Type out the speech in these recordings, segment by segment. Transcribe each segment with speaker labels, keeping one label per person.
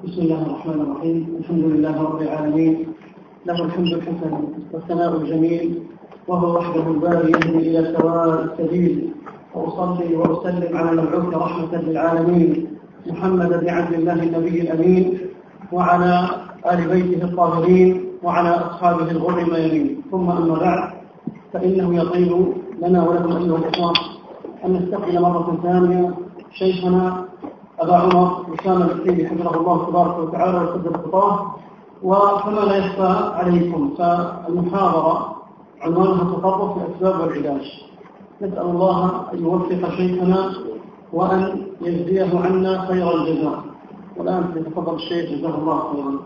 Speaker 1: بسم الله الرحمن الرحيم. الحمد لله رب العالمين، له الحمد الحسن والثناء الجميل، وهو وحده الباري يهدي إلى سواء السبيل. وأصلي وأسلم على المبعوث رحمة للعالمين محمد بن عبد الله النبي الأمين، وعلى آل بيته الطاهرين، وعلى أصحابه الغر الميامين. ثم أما بعد، فإنه يطيب لنا ولكم أيها الإخوان أن نستقبل مرة ثانية شيخنا أبا عمر أسامة الحسيني حفظه الله تبارك وتعالى ويسدد خطاه. وكما لا يخفى عليكم فالمحاضرة عنوانها التطرف في الأسباب والعلاج. نسأل الله أن يوفق شيخنا وأن يجزيه عنا خير الجزاء. والآن يتفضل الشيخ جزاه الله خيرا.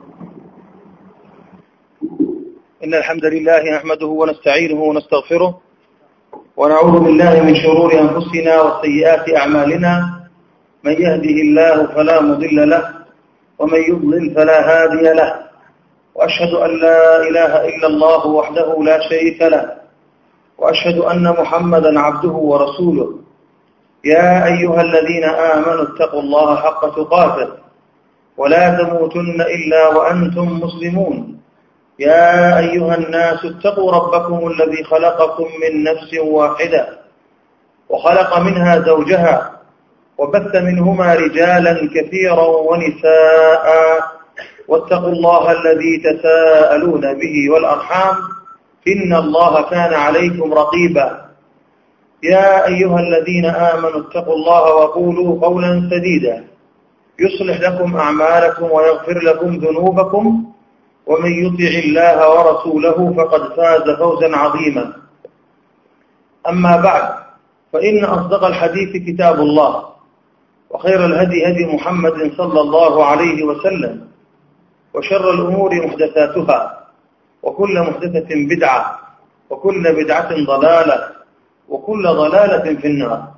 Speaker 2: إن الحمد لله نحمده ونستعينه ونستغفره، ونعوذ بالله من شرور أنفسنا وسيئات أعمالنا. من يهده الله فلا مضل له، ومن يضلل فلا هادي له، وأشهد أن لا إله إلا الله وحده لا شريك له، وأشهد أن محمدا عبده ورسوله. يا أيها الذين آمنوا اتقوا الله حق تقاته ولا تموتن إلا وأنتم مسلمون. يا أيها الناس اتقوا ربكم الذي خلقكم من نفس واحدة، وخلق منها زوجها، وبث منهما رجالا كثيرا ونساء، واتقوا الله الذي تساءلون به والأرحام، إن الله كان عليكم رقيبا. يا أيها الذين آمنوا اتقوا الله وقولوا قولا سديدا يصلح لكم أعمالكم ويغفر لكم ذنوبكم، ومن يطع الله ورسوله فقد فاز فوزا عظيما. أما بعد، فإن أصدق الحديث كتاب الله، وخير الهدي هدي محمد صلى الله عليه وسلم، وشر الأمور محدثاتها، وكل محدثة بدعة، وكل بدعة ضلالة، وكل ضلالة في النار.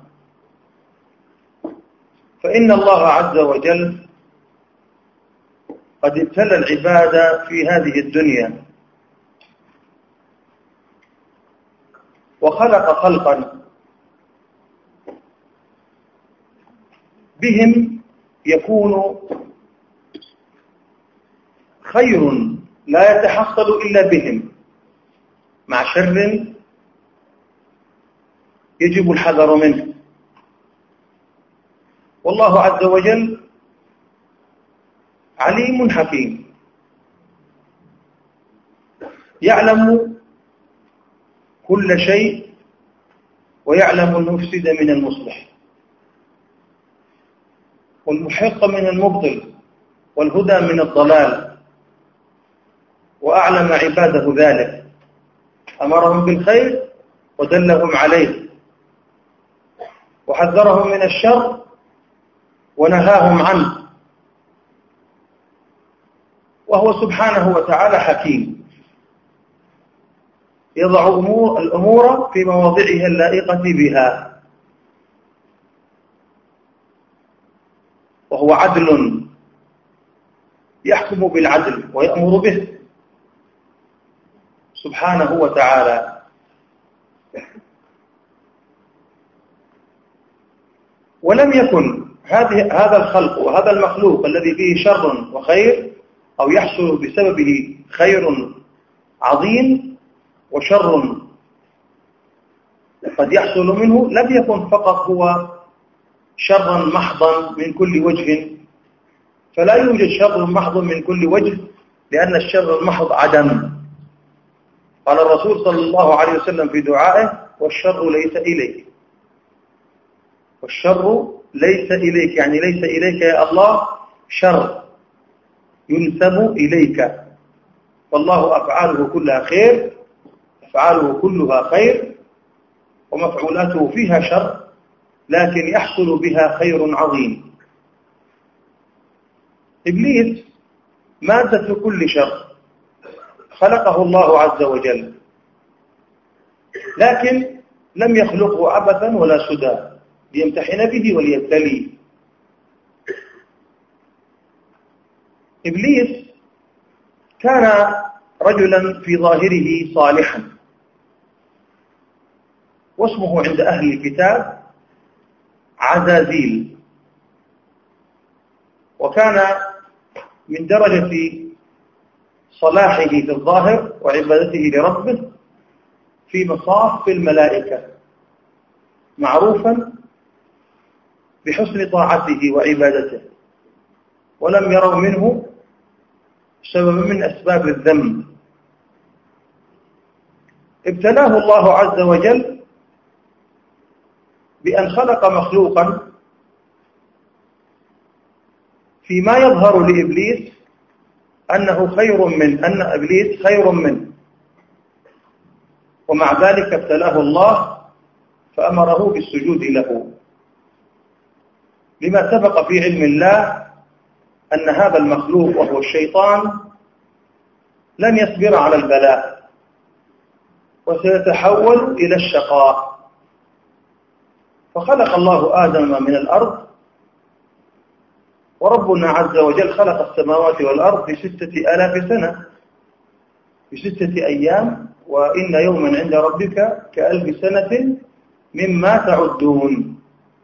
Speaker 2: فإن الله عز وجل قد ابتلى العباد في هذه الدنيا، وخلق خلقا بهم يكون خير لا يتحصل إلا بهم، مع شر يجب الحذر منه. والله عز وجل عليم حكيم، يعلم كل شيء، ويعلم المفسد من المصلح، والمحق من المبطل، والهدى من الضلال، وأعلم عباده ذلك، أمرهم بالخير ودلهم عليه، وحذرهم من الشر ونهاهم عنه. وهو سبحانه وتعالى حكيم، يضع الأمور في مواضعها اللائقة بها، وهو عدل يحكم بالعدل ويأمر به سبحانه وتعالى. ولم يكن هذا الخلق وهذا المخلوق الذي فيه شر وخير، أو يحصل بسببه خير عظيم وشر قد يحصل منه، لم يكن فقط هو شرا محضا من كل وجه، فلا يوجد شر محض من كل وجه، لأن الشر المحض عدم. قال الرسول صلى الله عليه وسلم في دعائه: والشر ليس إليك. والشر ليس إليك، يعني ليس إليك يا الله شر ينسب إليك، والله أفعاله كلها خير، أفعاله كلها خير، ومفعولاته فيها شر، لكن يحصل بها خير عظيم. إبليس مادة كل شر، خلقه الله عز وجل، لكن لم يخلقه عبثا ولا سدى، ليمتحن به وليبتليه. إبليس كان رجلا في ظاهره صالحا، واسمه عند أهل الكتاب عزازيل، وكان من درجة صلاحه في الظاهر وعبادته لربه في مصاف الملائكة، معروفا بحسن طاعته وعبادته، ولم يروا منه سببا من أسباب الذنب. ابتلاه الله عز وجل بأن خلق مخلوقا فيما يظهر لإبليس أنه خير من أن إبليس خير منه، ومع ذلك ابتلاه الله فأمره بالسجود له، لما سبق في علم الله أن هذا المخلوق وهو الشيطان لن يصبر على البلاء وسيتحول إلى الشقاء. فخلق الله آدم من الأرض، وربنا عز وجل خلق السماوات والأرض في 6000 سنة، في 6 أيام، وإن يوما عند ربك ك1000 سنة مما تعدون.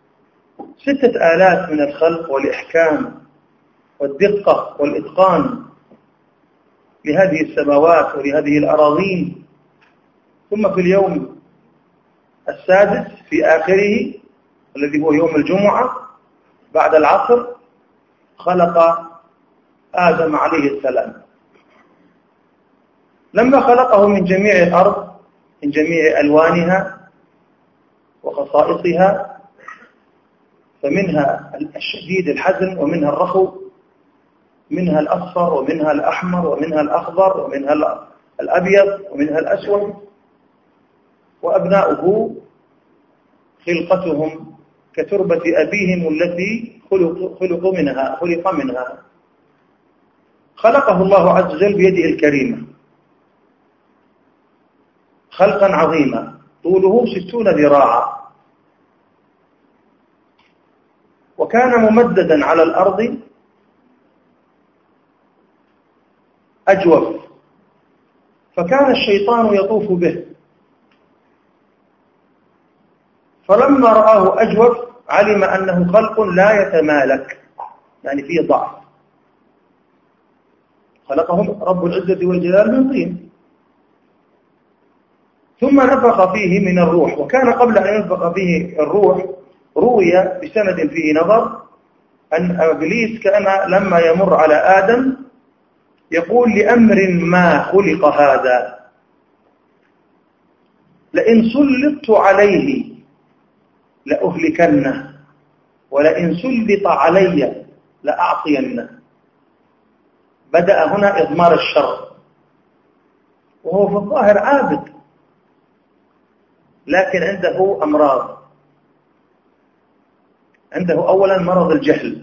Speaker 2: 6000 من الخلق والإحكام والدقة والإتقان لهذه السماوات ولهذه الأراضين. ثم في اليوم السادس في آخره الذي هو يوم الجمعة بعد العصر خلق آدم عليه السلام. لما خلقه من جميع الأرض، من جميع ألوانها وخصائصها، فمنها الشديد الحزن ومنها الرخو، منها الأصفر ومنها الأحمر ومنها الأخضر ومنها الأبيض ومنها الأسود، وأبناؤه خلقتهم كتربة أبيهم التي خلق منها. خلقه الله عز وجل بيده الكريمة خلقا عظيما، طوله 60 ذراعا، وكان ممددا على الأرض أجوف، فكان الشيطان يطوف به، فلما رآه أجوف علم أنه خلق لا يتمالك، يعني فيه ضعف. خلقهم رب العزة والجلال من طين، ثم نفخ فيه من الروح. وكان قبل أن ينفخ فيه الروح روي بسند فيه نظر أن إبليس كان لما يمر على آدم يقول لأمر ما خلق هذا لئن سلطت عليه لأهلكنه ولئن سلط علي لأعصينه. بدأ هنا إضمار الشر، وهو في الظاهر عابد، لكن عنده أمراض. عنده أولا مرض الجهل،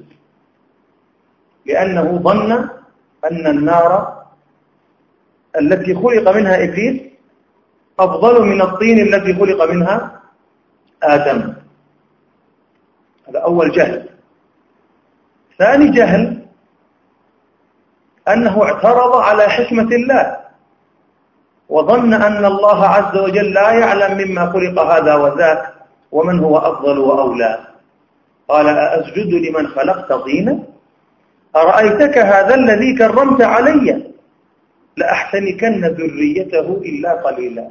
Speaker 2: لأنه ظن أن النار التي خلق منها إبليس أفضل من الطين التي خلق منها آدم. هذا أول جهل. ثاني جهل أنه اعترض على حكمة الله، وظن أن الله عز وجل لا يعلم مما خلق هذا وذاك ومن هو أفضل وأولى. قال أسجد لمن خلقت طينا أرأيتك هذا الذي كرمت علي لأحتنكن ذريته إلا قليلا.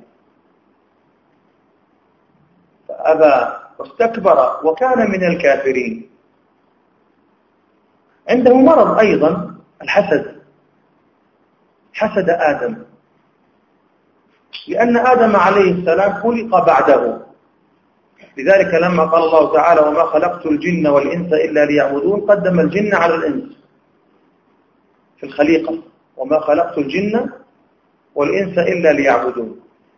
Speaker 2: فأبى واستكبر وكان من الكافرين. عنده مرض أيضا الحسد، حسد آدم، لأن آدم عليه السلام خلق بعده. لذلك لما قال الله تعالى وما خلقت الجن والإنس إلا ليعبدون قدم الجن على الإنس في الخليقة، وما خلقت الجن والإنس إلا ليعبدون.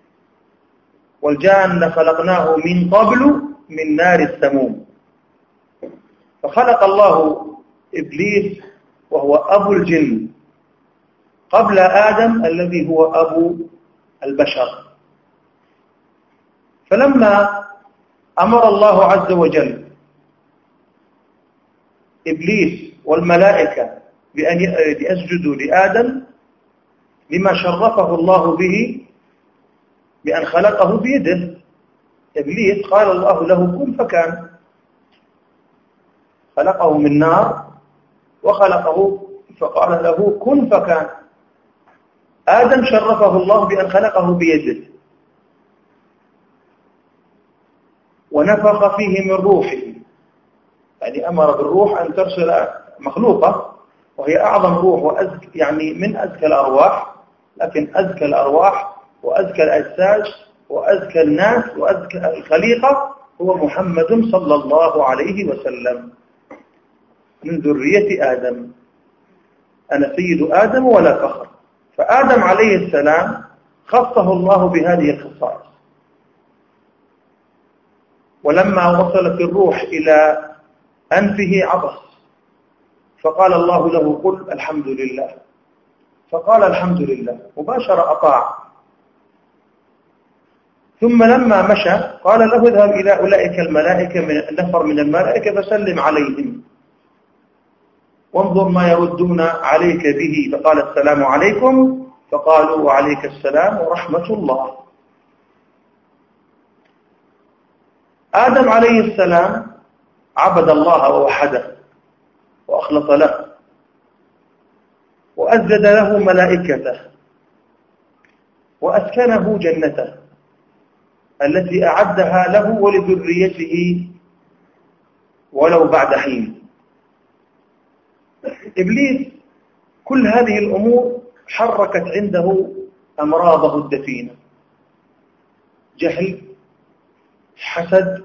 Speaker 2: والجان خلقناه من قبل من نار السموم. فخلق الله إبليس وهو أبو الجن قبل آدم الذي هو أبو البشر. فلما أمر الله عز وجل إبليس والملائكة بأن يسجدوا لآدم لما شرفه الله به بأن خلقه بيده، إبليس قال الله له كن فكان، خلقه من نار وخلقه فقال له كن فكان. آدم شرفه الله بأن خلقه بيده ونفخ فيه من روحه، يعني أمر بالروح أن ترسل مخلوقة وهي أعظم روح وأزكى، يعني من أزكى الأرواح، لكن أزكى الأرواح وأزكى الأجساد وأزكى الناس وأزكى الخليقة هو محمد صلى الله عليه وسلم من ذرية آدم. أنا سيد آدم ولا فخر. فآدم عليه السلام خصه الله بهذه الخصائص. ولما وصلت الروح إلى أنفه عطس، فقال الله له قل الحمد لله، فقال الحمد لله مباشرة أطاع. ثم لما مشى قال له اذهب إلى أولئك الملائكة، من نفر من الملائكة، فسلم عليهم وانظر ما يردون عليك به. فقال السلام عليكم، فقالوا وعليك السلام ورحمة الله. آدم عليه السلام عبد الله ووحده وأخلص له وأسجد له ملائكته وأسكنه جنته التي أعدها له ولذريته ولو بعد حين. إبليس كل هذه الأمور حركت عنده أمراضه الدفينة: جهل، حسد،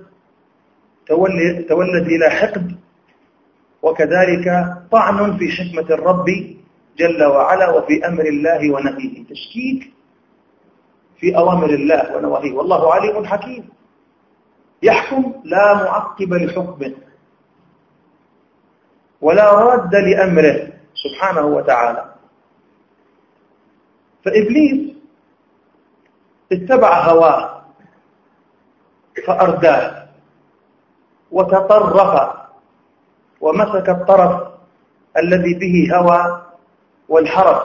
Speaker 2: تولد إلى حقد، وكذلك طعن في حكمة الرب جل وعلا وفي أمر الله ونهيه، تشكيك في أوامر الله ونواهيه. والله عليم حكيم يحكم لا معقب لحكمه ولا راد لأمره سبحانه وتعالى. فإبليس اتبع هواه فأرداه وتطرف ومسك الطرف الذي به هوى وانحرف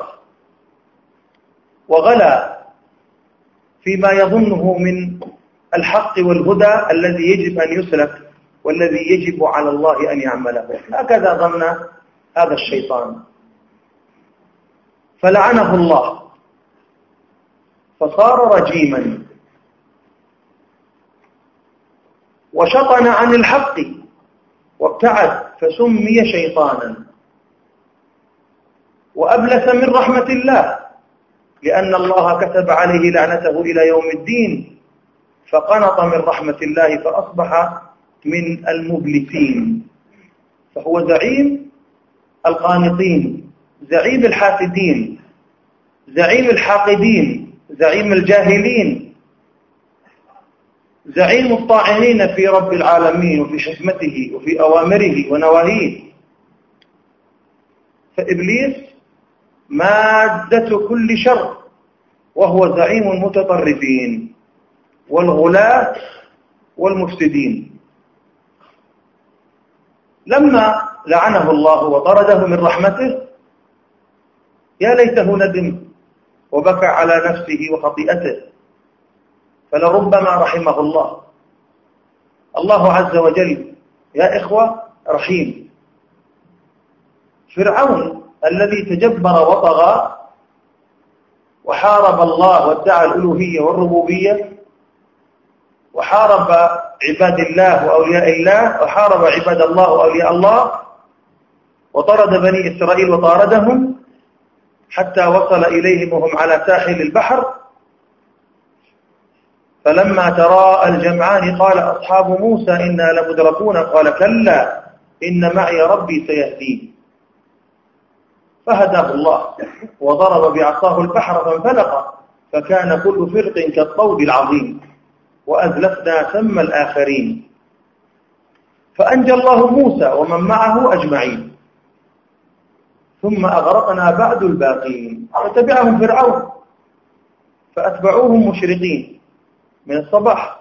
Speaker 2: وغلا فيما يظنه من الحق والهدى الذي يجب أن يسلك والذي يجب على الله أن يعمله. هكذا ظن هذا الشيطان، فلعنه الله فصار رجيما وشطن عن الحق وابتعد فسمي شيطانا وأبلس من رحمة الله، لأن الله كتب عليه لعنته إلى يوم الدين، فقنط من رحمة الله فأصبح من المبلسين. فهو زعيم القانطين، زعيم الحاسدين، زعيم الحاقدين، زعيم الجاهلين، زعيم الطاعنين في رب العالمين وفي حكمته وفي أوامره ونواهيه. فإبليس مادة كل شر، وهو زعيم المتطرفين والغلاة والمفسدين. لما لعنه الله وطرده من رحمته يا ليته ندم وبكى على نفسه وخطيئته، فلربما رحمه الله. الله عز وجل يا إخوة رحيم. فرعون الذي تجبر وطغى وحارب الله وادعى الألوهية والربوبية وحارب عباد الله وأولياء الله وحارب عباد الله وأولياء الله وطرد بني إسرائيل وطاردهم حتى وصل إليهم وهم على ساحل البحر. فلما تراءى الجمعان قال أصحاب موسى إنا لمدركون قال كلا إن معي ربي سيهدين. فهداه الله وضرب بعصاه البحر فانفلق فكان كل فرق كالطود العظيم وأزلفنا ثم الآخرين. فأنجى الله موسى ومن معه أجمعين ثم أغرقنا بعد الباقين. فتبعهم فرعون فأتبعوهم مشرقين من الصباح.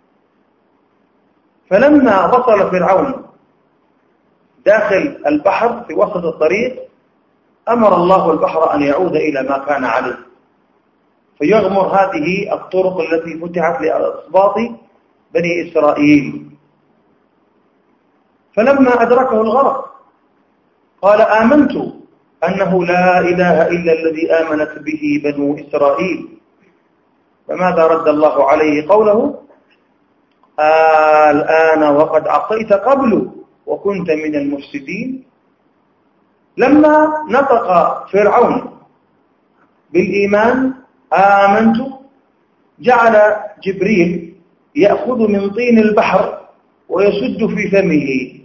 Speaker 2: فلما وصل فرعون داخل البحر في وسط الطريق أمر الله البحر أن يعود إلى ما كان عليه فيغمر هذه الطرق التي فتحت لأسباط بني إسرائيل. فلما أدركه الغرق قال آمنت أنه لا إله إلا الذي آمنت به بنو إسرائيل. فماذا رد الله عليه؟ قوله: الآن وقد عصيت قبل وكنت من المفسدين. لما نطق فرعون بالإيمان آمنت، جعل جبريل يأخذ من طين البحر ويسد في فمه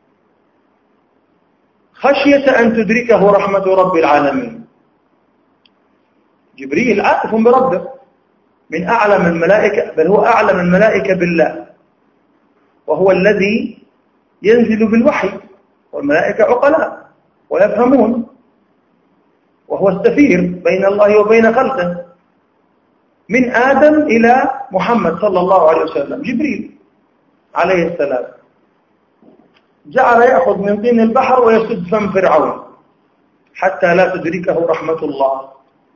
Speaker 2: خشية أن تدركه رحمة رب العالمين. جبريل عاطف بربه، من أعلم الملائكة، بل هو أعلم الملائكة بالله، وهو الذي ينزل بالوحي، والملائكة عقلاء ويفهمون، وهو السفير بين الله وبين خلقه، من آدم إلى محمد صلى الله عليه وسلم. جبريل عليه السلام جعل يأخذ من طين البحر ويسد فم فرعون حتى لا تدركه رحمة الله،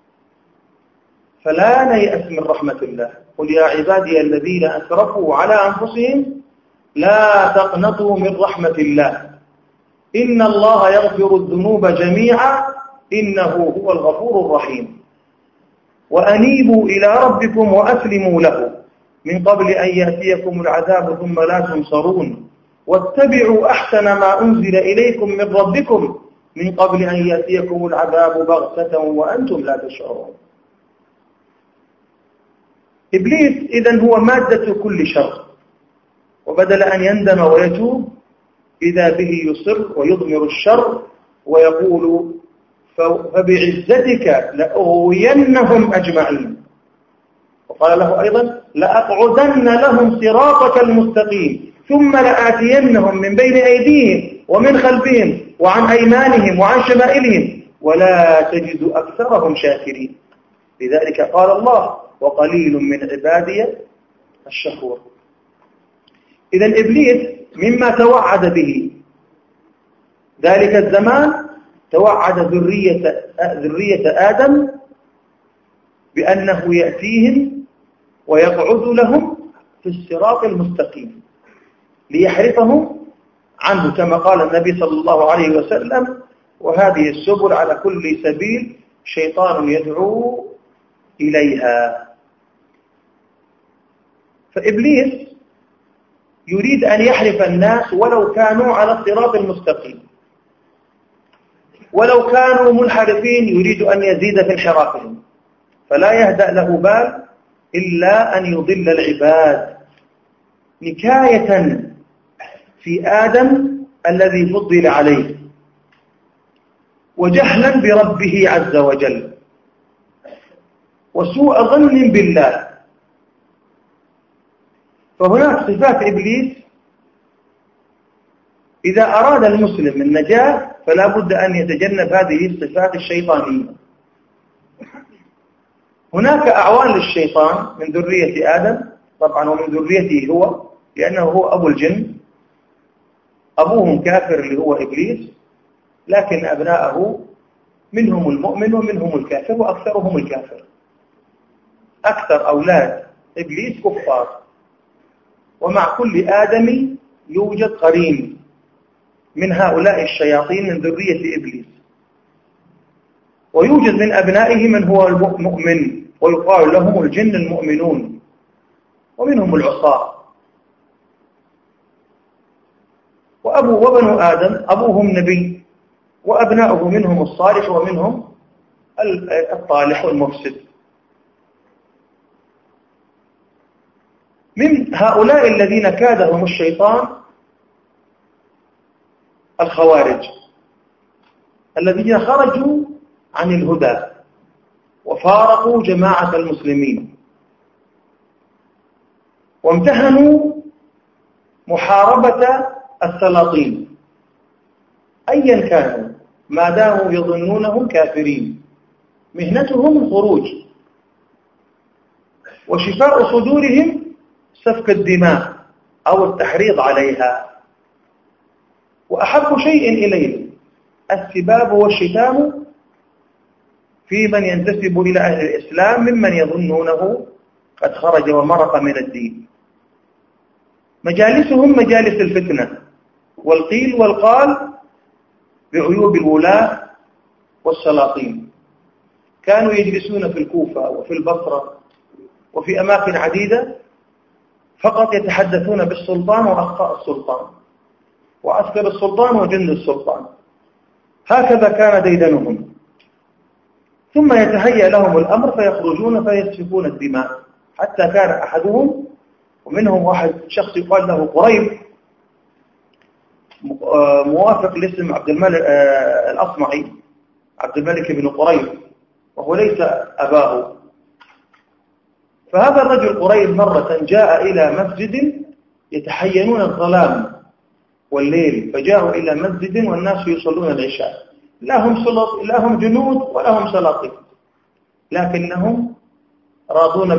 Speaker 2: فلا نيأس من رحمة الله. قل يا عبادي الذين أسرفوا على أنفسهم لا تقنطوا من رحمة الله إن الله يغفر الذنوب جميعا إنه هو الغفور الرحيم. وأنيبوا إلى ربكم وأسلموا له من قبل أن يأتيكم العذاب ثم لا تنصرون واتبعوا أحسن ما أنزل إليكم من ربكم من قبل أن يأتيكم العذاب بغتة وأنتم لا تشعرون. إبليس إذن هو مادة كل شر، وبدل أن يندم ويتوب إذا به يصر ويضمر الشر ويقول: فبعزتك لأغوينهم أجمعين. وقال له أيضا: لأقعدن لهم صراطك المستقيم ثم لآتينهم من بين أيديهم ومن خلفهم وعن أيمانهم وعن شمائلهم ولا تجد أكثرهم شاكرين. لذلك قال الله: وقليل من عبادي الشكور. إذن إبليس مما توعد به ذلك الزمان، توعد ذرية آدم بأنه يأتيهم ويقعد لهم في الصراط المستقيم ليحرفهم عنه، كما قال النبي صلى الله عليه وسلم: وهذه السبل على كل سبيل شيطان يدعو إليها. فإبليس يريد أن يحرف الناس ولو كانوا على الصراط المستقيم، ولو كانوا منحرفين يريد أن يزيد في انحرافهم، فلا يهدأ له بال إلا أن يضل العباد نكاية في آدم الذي فضل عليه، وجهلا بربه عز وجل، وسوء ظن بالله. فهناك صفات إبليس إذا أراد المسلم النجاة فلا بد أن يتجنب هذه الصفات الشيطانية. هناك أعوان للشيطان من ذرية آدم طبعا، ومن ذريته هو، لأنه هو أبو الجن، أبوهم كافر اللي هو إبليس، لكن أبناءه منهم المؤمن ومنهم الكافر، وأكثرهم الكافر. أكثر أولاد إبليس كفار، ومع كل آدم يوجد قرين من هؤلاء الشياطين من ذرية إبليس، ويوجد من أبنائه من هو المؤمن، ويقال لهم الجن المؤمنون، ومنهم العصاة. وبنو آدم أبوهم نبي، وأبناؤه منهم الصالح ومنهم الطالح والمفسد. من هؤلاء الذين كادهم الشيطان الخوارج الذين خرجوا عن الهدى وفارقوا جماعة المسلمين، وامتهنوا محاربة السلاطين أيا كانوا ما داموا يظنونهم كافرين. مهنتهم الخروج، وشفاء صدورهم سفك الدماء أو التحريض عليها. وأحب شيء إليهم السباب والشتام في من ينتسب إلى أهل الإسلام ممن يظنونه قد خرج ومرق من الدين. مجالسهم مجالس الفتنة والقيل والقال بعيوب الولاة والسلاطين. كانوا يجلسون في الكوفة وفي البصرة وفي أماكن عديدة فقط يتحدثون بالسلطان وأخطاء السلطان وعسكر السلطان وجند السلطان. هكذا كان ديدنهم. ثم يتهيأ لهم الأمر فيخرجون فيسفكون الدماء، حتى كان أحدهم ومنهم واحد شخص يقال له قريب، موافق لاسم عبد الملك الأصمعي، عبد الملك بن قريب، وهو ليس أباه. فهذا الرجل قريب مرة جاء إلى مسجد يتحينون الظلام والليل، فجاءوا إلى مسجد والناس يصلون العشاء، لا هم جنود ولا هم سلاطين، لكنهم راضون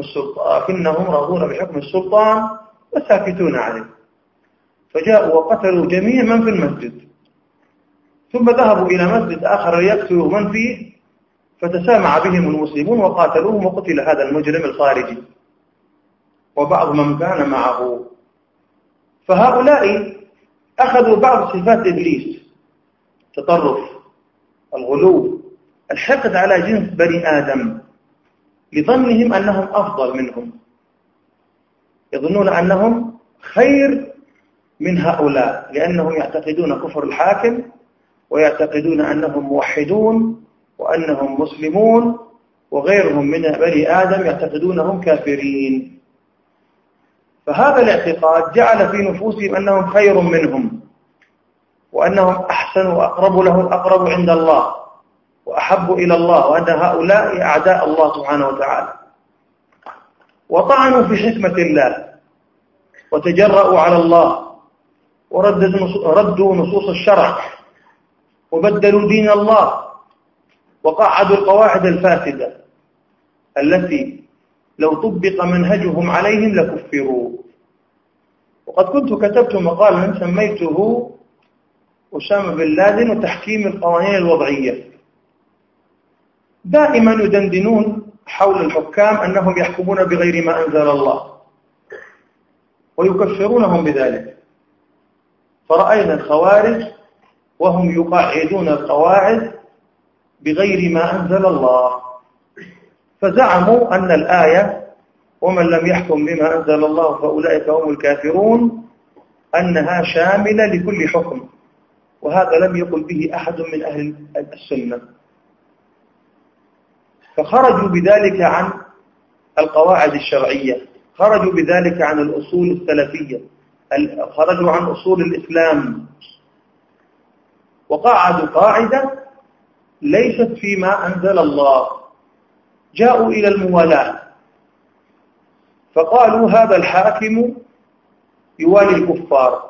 Speaker 2: بحكم السلطان وساكتون عليه. فجاءوا وقتلوا جميع من في المسجد، ثم ذهبوا إلى مسجد آخر ليقتلوا من فيه، فتسامع بهم المسلمون وقاتلوهم، وقتل هذا المجرم الخارجي وبعض من كان معه. فهؤلاء أخذوا بعض صفات إبليس: التطرف، الغلو، الحقد على جنس بني آدم، لظنهم أنهم أفضل منهم، يظنون أنهم خير من هؤلاء، لأنهم يعتقدون كفر الحاكم ويعتقدون أنهم موحدون وأنهم مسلمون، وغيرهم من بني آدم يعتقدونهم كافرين. فهذا الاعتقاد جعل في نفوسهم أنهم خير منهم، وأنهم أحسن وأقرب عند الله وأحب إلى الله، وأن هؤلاء أعداء الله سبحانه وتعالى. وطعنوا في حكمة الله وتجرأوا على الله وردوا نصوص الشرع وبدلوا دين الله وقعدوا القواعد الفاسدة التي لو طبق منهجهم عليهم لكفروا. وقد كنت كتبت مقالا سميته أسامة بن لادن وتحكيم القوانين الوضعية. دائما يدندنون حول الحكام أنهم يحكمون بغير ما أنزل الله ويكفرونهم بذلك. فرأينا الخوارج وهم يقاعدون القواعد بغير ما أنزل الله، فزعموا أن الآية ومن لم يحكم بما أنزل الله فأولئك هم الكافرون أنها شاملة لكل حكم، وهذا لم يقل به أحد من أهل السنة. فخرجوا بذلك عن القواعد الشرعية، خرجوا بذلك عن الأصول السلفية، خرجوا عن أصول الإسلام، وقعدوا قاعدة ليست فيما أنزل الله. جاءوا إلى الموالاة فقالوا هذا الحاكم يوالي الكفار.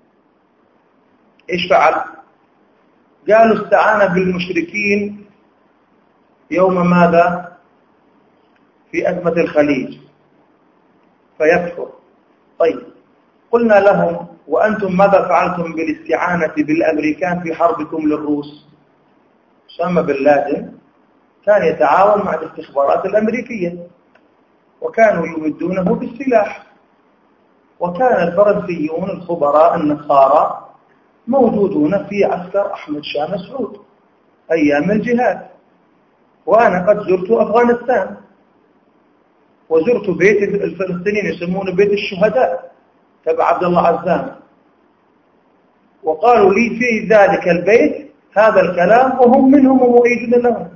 Speaker 2: إيش فعل؟ قالوا استعان بالمشركين يوم ماذا؟ في أزمة الخليج فيكفر. طيب، قلنا لهم وأنتم ماذا فعلتم بالاستعانة بالأمريكان في حربكم للروس؟ أسامة بن لادن كان يتعاون مع الاستخبارات الأمريكية وكانوا يمدونه بالسلاح، وكان الفرنسيون الخبراء النصارى موجودون في عسكر أحمد شاه مسعود أيام الجهاد. وأنا قد زرت أفغانستان وزرت بيت الفلسطينيين يسمونه بيت الشهداء تبع عبد الله عزام، وقالوا لي في ذلك البيت هذا الكلام وهم منهم ومؤيدون لهم.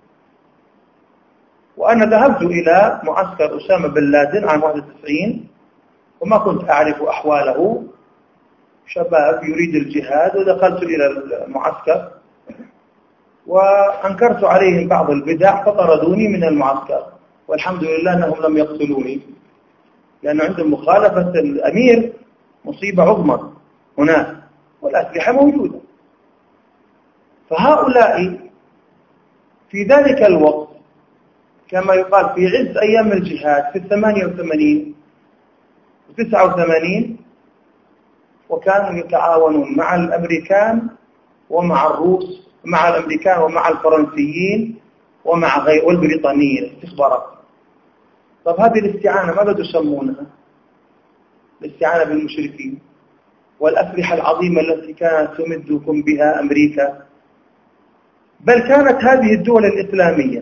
Speaker 2: وأنا ذهبت إلى معسكر أسامة بن لادن عام 91 وما كنت أعرف أحواله، شباب يريد الجهاد، ودخلت إلى المعسكر وأنكرت عليهم بعض البدع فطردوني من المعسكر، والحمد لله أنهم لم يقتلوني، لأن عندهم مخالفة الأمير مصيبة عظمى هناك والأسلحة موجودة. فهؤلاء في ذلك الوقت كما يقال في عز أيام الجهاد في 88 و89 وكانوا يتعاونون مع الأمريكان ومع الروس، مع الأمريكان ومع الفرنسيين ومع والبريطانيين الاستخبارات. طب هذه الاستعانة ماذا تسمونها؟ الاستعانة بالمشركين والأسلحة العظيمة التي كانت تمدكم بها أمريكا بل كانت هذه الدول الإسلامية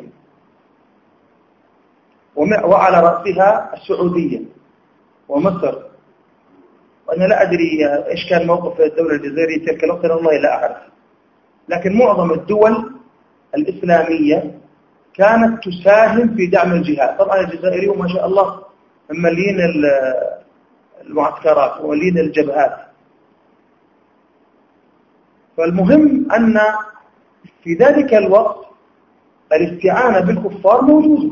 Speaker 2: وعلى رأسها السعودية ومصر، وأنا لا أدري إيش كان موقف الدولة الجزائرية تلك الوقت، والله لا أعرف، لكن معظم الدول الإسلامية كانت تساهم في دعم الجهاد. طبعا الجزائريون ما شاء الله مملين المعسكرات ومملين الجبهات. فالمهم أن في ذلك الوقت الاستعانة بالكفار موجودة.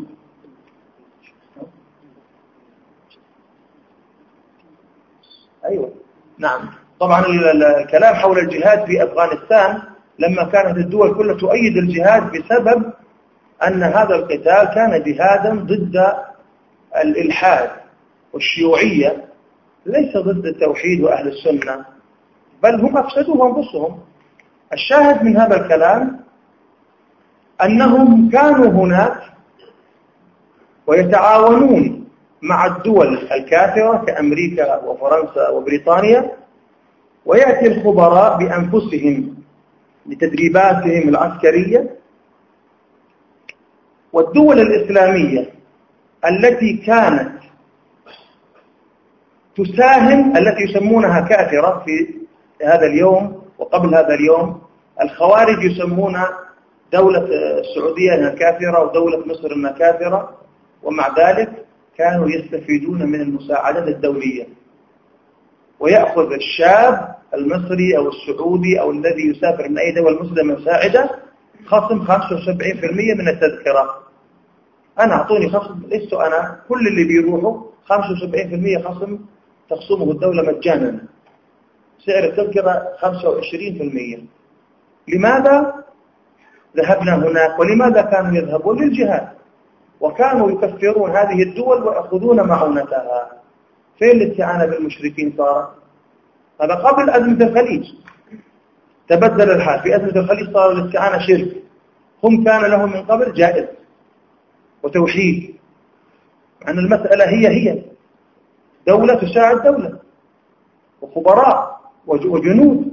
Speaker 2: أيوة نعم. طبعا الكلام حول الجهاد في أفغانستان لما كانت الدول كلها تؤيد الجهاد بسبب أن هذا القتال كان جهادا ضد الإلحاد والشيوعية، ليس ضد التوحيد وأهل السنة، بل هم أفسدوا أنفسهم. الشاهد من هذا الكلام أنهم كانوا هناك ويتعاونون مع الدول الكافرة كأمريكا وفرنسا وبريطانيا، ويأتي الخبراء بأنفسهم لتدريباتهم العسكرية. والدول الإسلامية التي كانت تساهم، التي يسمونها كافرة في هذا اليوم وقبل هذا اليوم، الخوارج يسمون دولة السعودية أنها كافرة ودولة مصر أنها كافرة، ومع ذلك كانوا يستفيدون من المساعدات الدولية. ويأخذ الشاب المصري أو السعودي أو الذي يسافر من أي دولة مسلمة مساعدة خصم 75% من التذكرة. أنا أعطوني خصم، لست أنا، كل اللي بيروحوا 75% خصم تخصمه الدولة مجانا، سعر التذكرة 25%. لماذا ذهبنا هناك؟ ولماذا كانوا يذهبون للجهاد؟ وكانوا يكفرون هذه الدول ويأخذون معونتها. فين الاستعانة بالمشركين صارت؟ هذا قبل أزمة الخليج تبدل الحال. في أزمة الخليج صار الاستعانة شرك، هم كان لهم من قبل جائز وتوحيد، عن المسألة هي دولة تساعد دولة وخبراء وجنود.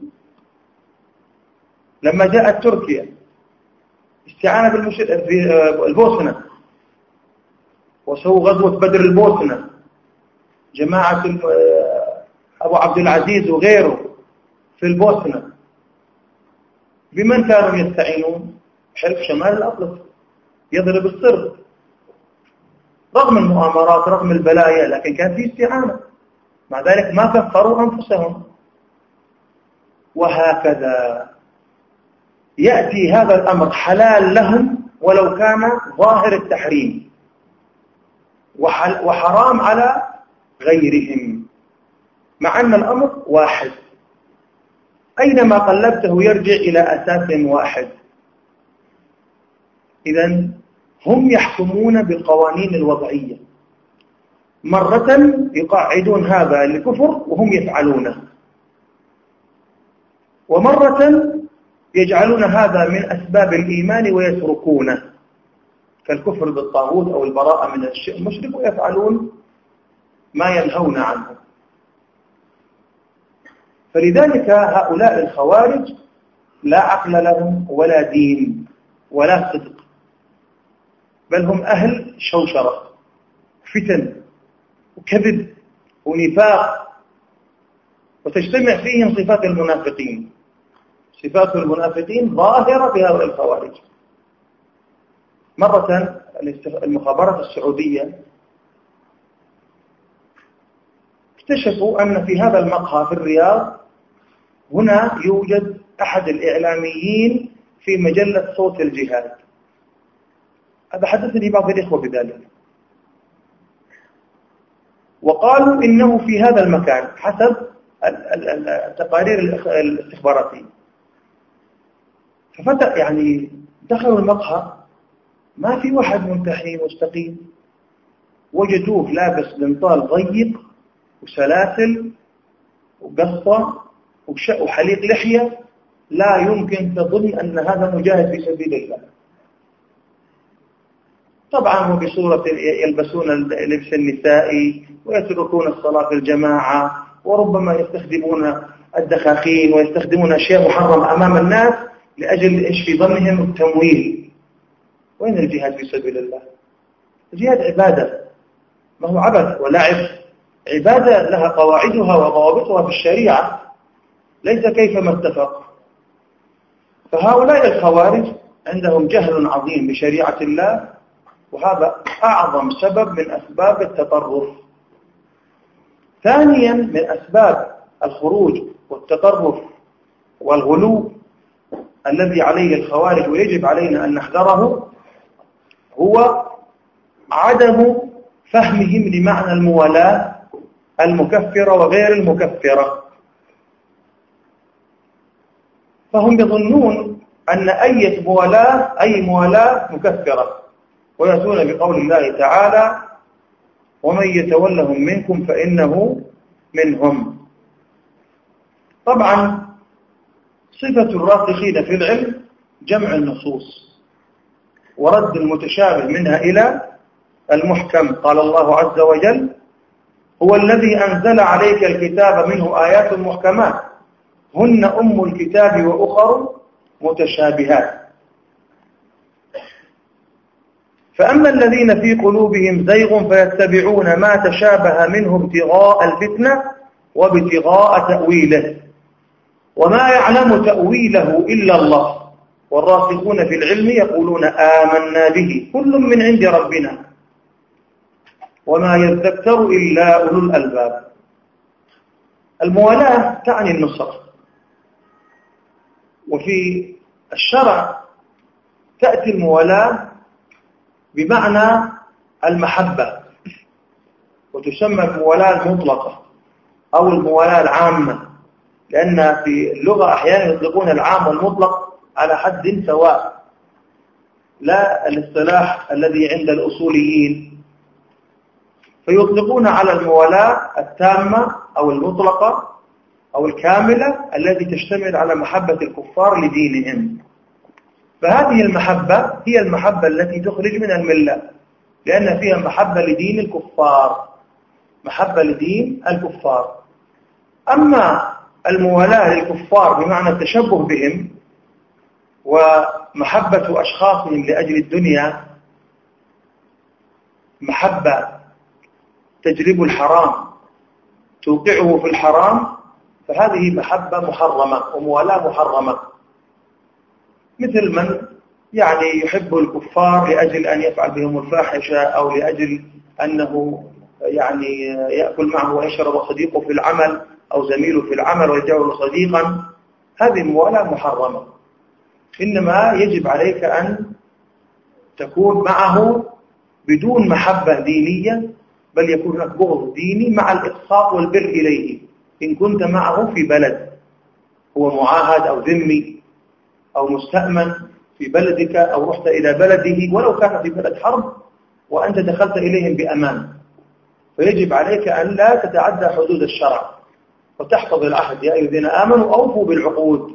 Speaker 2: لما جاءت تركيا استعانة في البوسنة وسووا غزوة بدر البوسنة، جماعة أبو عبد العزيز وغيره في البوسنة، بمن كانوا يستعينون؟ حلف شمال الأطلس يضرب الصرب، رغم المؤامرات رغم البلايا، لكن كان في استعانة، مع ذلك ما كفروا أنفسهم. وهكذا يأتي هذا الأمر حلال لهم ولو كان ظاهر التحريم، وحرام على غيرهم، مع أن الأمر واحد، أينما قلبته يرجع إلى أساس واحد. إذن هم يحكمون بالقوانين الوضعية، مرة يقاعدون هذا لكفر وهم يفعلونه، ومرة يجعلون هذا من أسباب الإيمان ويتركونه، كالكفر بالطاغوت أو البراءة من المشرك، ويفعلون ما ينهون عنه. فلذلك هؤلاء الخوارج لا عقل لهم ولا دين ولا صدق، بل هم أهل شوشرة، فتن وكذب ونفاق، وتجتمع فيهم صفات المنافقين. صفات المنافقين ظاهرة في هؤلاء الخوارج. مرة المخابرات السعودية اكتشفوا أن في هذا المقهى في الرياض هنا يوجد أحد الإعلاميين في مجلة صوت الجهاد. هذا حدثني بعض الإخوة بذلك، وقالوا إنه في هذا المكان حسب التقارير الاستخباراتية. يعني دخلوا المقهى ما في واحد منتحي مستقيم، وجدوه لابس بنطال ضيق وسلاسل وقصة وحليق لحية، لا يمكن تظن أن هذا مجاهد في سبيل الله. طبعا وبصورة يلبسون اللبس النسائي ويتركون الصلاة في الجماعة، وربما يستخدمون الدخاخين ويستخدمون أشياء محرمة أمام الناس لأجل إيش في ظنهم التمويل. وين الجهاد في سبيل الله؟ الجهاد عبادة، ما هو عبث ولعب، عبادة لها قواعدها وضوابطها في الشريعة، ليس كيفما اتفق. فهؤلاء الخوارج عندهم جهل عظيم بشريعة الله، وهذا أعظم سبب من أسباب التطرف. ثانيا من أسباب الخروج والتطرف والغلو الذي عليه الخوارج ويجب علينا أن نحذره هو عدم فهمهم لمعنى الموالاة المكفرة وغير المكفرة. فهم يظنون أن أي موالاة مكفرة، ويأتون بقول الله تعالى: ومن يتولهم منكم فإنه منهم. طبعا صفة الراسخين في العلم جمع النصوص ورد المتشابه منها إلى المحكم. قال الله عز وجل: هو الذي أنزل عليك الكتاب منه آيات محكمات هن أم الكتاب وأخر متشابهات. فأما الذين في قلوبهم زيغ فيتبعون ما تشابه منه ابتغاء الفتنة وابتغاء تأويله وما يعلم تأويله إلا الله والراسخون في العلم يقولون آمنا به كل من عند ربنا وما يذكر إلا أولو الألباب. الموالاة تعني النصرة، وفي الشرع تأتي الموالاة بمعنى المحبة، وتسمى الموالاة المطلقة أو الموالاة العامة، لأن في اللغة أحيانا يطلقون العام والمطلق على حد سواء، لا الاصطلاح الذي عند الأصوليين، فيطلقون على الموالاة التامة أو المطلقة أو الكاملة التي تشتمل على محبة الكفار لدينهم. فهذه المحبة هي المحبة التي تخرج من الملة، لأن فيها محبة لدين الكفار، محبة لدين الكفار. أما الموالاة للكفار بمعنى التشبه بهم ومحبة أشخاصهم لأجل الدنيا، محبة تجلب الحرام توقعه في الحرام، فهذه محبة محرمة وموالاة محرمة. مثل من يعني يحب الكفار لأجل أن يفعل بهم الفاحشة، أو لأجل أنه يعني يأكل معه ويشرب صديقه في العمل أو زميله في العمل ويجعله صديقا، هذه موالاة محرمة. إنما يجب عليك أن تكون معه بدون محبة دينية، بل يكون هناك بغض ديني مع الإقساط والبر إليه. إن كنت معه في بلد هو معاهد أو ذمي أو مستأمن في بلدك، أو رحت إلى بلده ولو كان في بلد حرب وأنت دخلت إليهم بأمان، فيجب عليك أن لا تتعدى حدود الشرع وتحفظ العهد. يا أيها الذين آمنوا أوفوا بالعقود.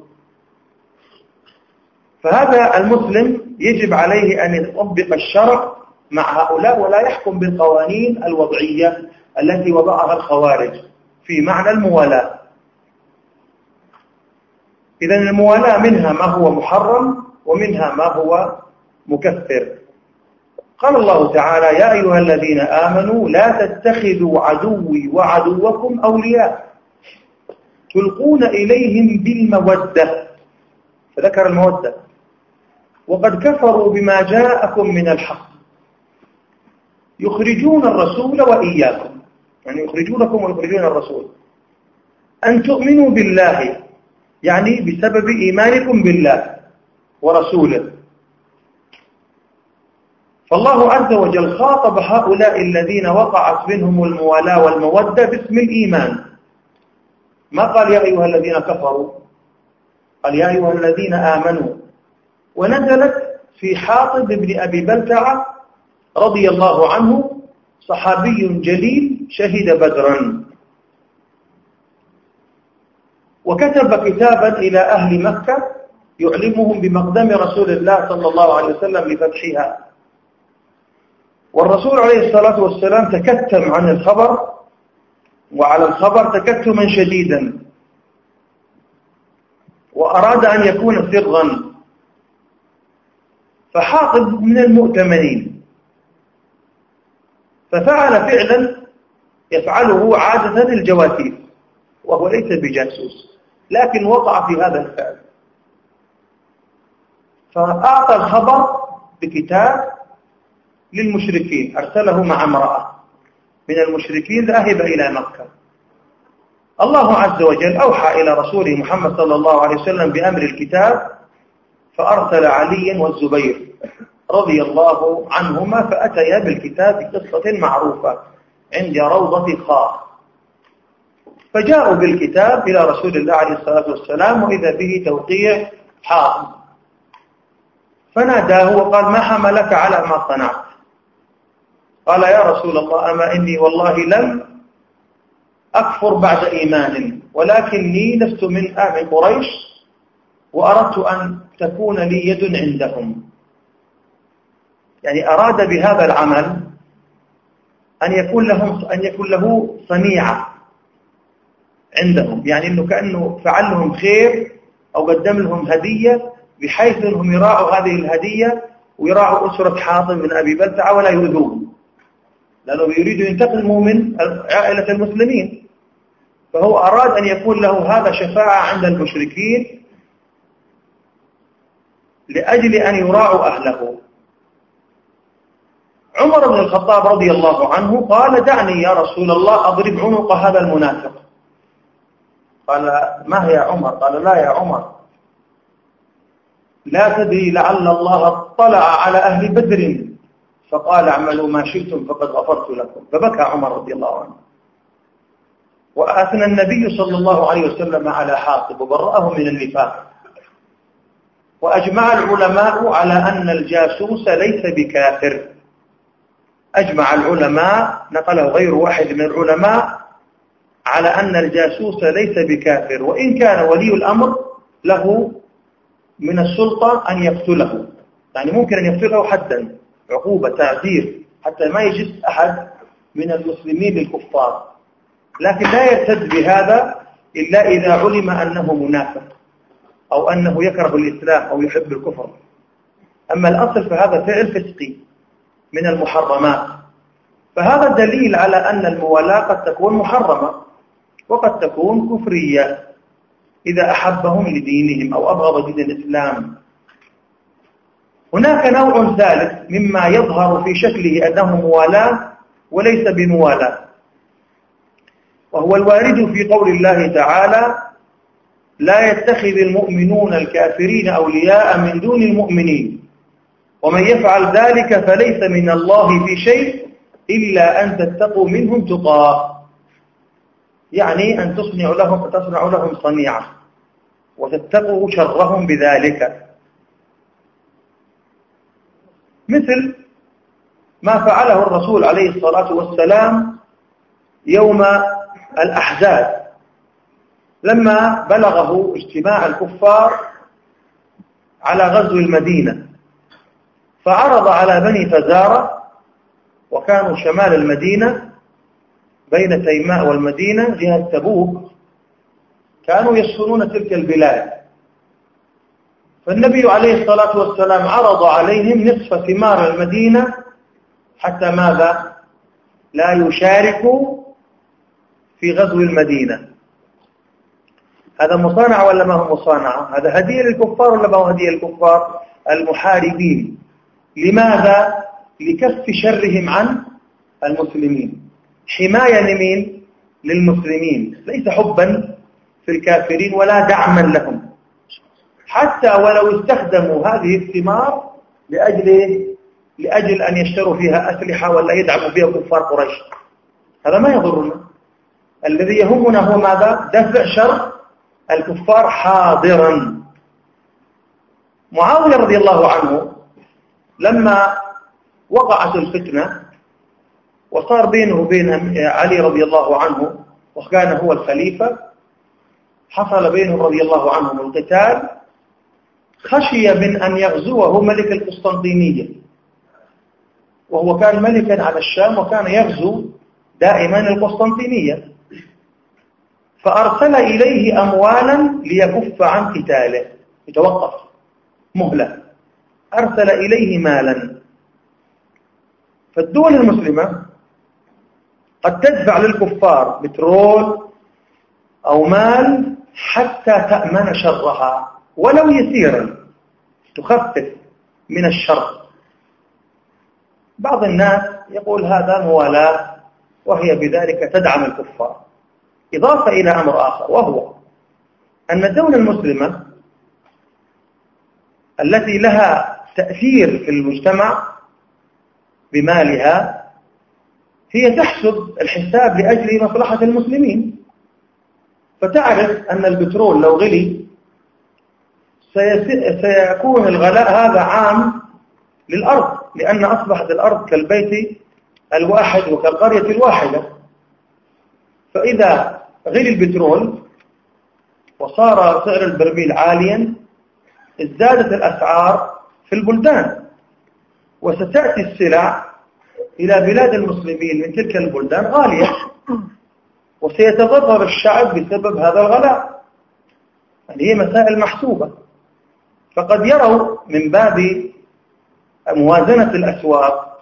Speaker 2: فهذا المسلم يجب عليه أن يطبق الشرع مع هؤلاء ولا يحكم بالقوانين الوضعية التي وضعها الخوارج في معنى الموالاة. إذن الموالاة منها ما هو محرم ومنها ما هو مكفر. قال الله تعالى: يا أيها الذين آمنوا لا تتخذوا عدوي وعدوكم أولياء تلقون إليهم بالمودة، فذكر المودة، وقد كفروا بما جاءكم من الحق يخرجون الرسول وإياكم، يعني يخرجونكم ويخرجون الرسول، أن تؤمنوا بالله، يعني بسبب إيمانكم بالله ورسوله. فالله عز وجل خاطب هؤلاء الذين وقعت منهم الموالاة والمودة باسم الإيمان، ما قال يا أيها الذين كفروا، قال يا أيها الذين آمنوا. ونزلت في حاطب بن أبي بلتعة رضي الله عنه، صحابي جليل شهد بدرا، وكتب كتابا إلى أهل مكة يعلمهم بمقدم رسول الله صلى الله عليه وسلم لفتحها. والرسول عليه الصلاة والسلام تكتم عن الخبر وعلى الخبر تكتما شديدا، وأراد أن يكون سرا فحاطب من المؤتمنين، ففعل فعلا يفعله عادة الجواسيس وهو ليس بجاسوس، لكن وقع في هذا الفعل. فأعطى الخبر بكتاب للمشركين، أرسله مع امرأة من المشركين ذاهبة إلى مكة. الله عز وجل أوحى إلى رسوله محمد صلى الله عليه وسلم بأمر الكتاب، فأرسل علي والزبير رضي الله عنهما فأتيا بالكتاب بقصة معروفة عند روضة خاخ، فجاءوا بالكتاب إلى رسول الله عليه الصلاة والسلام وإذا به توقيع حاطب، فناداه وقال: ما حملك على ما صنعت؟ قال: يا رسول الله أما إني والله لم أكفر بعد إيمان، ولكني لست من قريش وأردت أن تكون لي يد عندهم. يعني أراد بهذا العمل أن يكون له صنيعة عندهم، يعني إنه كأنه فعل لهم خير أو قدم لهم هدية، بحيث أنهم يراعوا هذه الهدية ويراعوا أسرة حاطب بن أبي بلتعة ولا يؤذوه، لأنه يريد ينتقموا من عائلة المسلمين. فهو أراد أن يكون له هذا شفاعة عند المشركين لأجل أن يراعوا أهله. عمر بن الخطاب رضي الله عنه قال: دعني يا رسول الله أضرب عنق هذا المنافق. قال: ما هي عمر؟ قال: لا يا عمر، لا تدري لعل الله اطلع على أهل بدر فقال: اعملوا ما شئتم فقد غفرت لكم. فبكى عمر رضي الله عنه. وأثنى النبي صلى الله عليه وسلم على حاطب وبرأه من النفاق. وأجمع العلماء على أن الجاسوس ليس بكافر. أجمع العلماء، نقله غير واحد من العلماء، على أن الجاسوس ليس بكافر، وإن كان ولي الأمر له من السلطة أن يقتله، يعني ممكن أن يقتله حدا، عقوبة تعذير، حتى ما يجد أحد من المسلمين للكفار، لكن لا يرتد بهذا إلا إذا علم أنه منافق أو أنه يكره الإسلام أو يحب الكفر. أما الأصل فهذا فعل فسقي من المحرمات. فهذا دليل على أن الموالاة قد تكون محرمة وقد تكون كفرية إذا أحبهم لدينهم أو أبغض دين الإسلام. هناك نوع ثالث مما يظهر في شكله أنه موالاة وليس بموالاة، وهو الوارد في قول الله تعالى: لا يتخذ المؤمنون الكافرين أولياء من دون المؤمنين ومن يفعل ذلك فليس من الله في شيء إلا أن تتقوا منهم تقاه. يعني أن تصنع لهم صنيعة وتتقوا شرهم بذلك، مثل ما فعله الرسول عليه الصلاة والسلام يوم الأحزاب لما بلغه اجتماع الكفار على غزو المدينة، فعرض على بني فزارة، وكانوا شمال المدينة بين تيماء والمدينة جهة تبوك، كانوا يسكنون تلك البلاد. فالنبي عليه الصلاة والسلام عرض عليهم نصف ثمار المدينة حتى ماذا؟ لا يشاركوا في غزو المدينة. هذا مصانعة ولا ما هو مصانعة؟ هذا هدية للكفار ولا ما هو هدية للكفار المحاربين؟ لماذا؟ لكف شرهم عن المسلمين، حماية لمين؟ للمسلمين، ليس حبا في الكافرين ولا دعما لهم، حتى ولو استخدموا هذه الثمار لأجل أن يشتروا فيها أسلحة ولا يدعموا بها كفار قريش، هذا ما يضرنا. الذي يهمنا هو ماذا؟ دفع شر الكفار حاضرا. معاوية رضي الله عنه لما وقعت الفتنة وصار بينه وبين علي رضي الله عنه وكان هو الخليفة، حصل بينهم رضي الله عنهم القتال، خشي من أن يغزوه ملك القسطنطينية، وهو كان ملكا على الشام وكان يغزو دائما القسطنطينية، فأرسل إليه أموالا ليكف عن قتاله، يتوقف مهلة، أرسل إليه مالا. فالدول المسلمة قد تدفع للكفار بترول أو مال حتى تأمن شرها ولو يسيرا، تخفف من الشر. بعض الناس يقول هذا موالاة وهي بذلك تدعم الكفار. إضافة إلى أمر آخر، وهو أن الدولة المسلمة التي لها تأثير في المجتمع بمالها هي تحسب الحساب لأجل مصلحة المسلمين، فتعرف أن البترول لو غلي سيكون الغلاء هذا عام للأرض، لأن أصبحت الأرض كالبيت الواحد وكالقرية الواحدة. فإذا غلي البترول وصار سعر البرميل عاليا ازدادت الأسعار في البلدان، وستأتي السلع إلى بلاد المسلمين من تلك البلدان غالية، وسيتضرر الشعب بسبب هذا الغلاء. هذه مسائل محسوبة. فقد يروا من باب موازنة الأسواق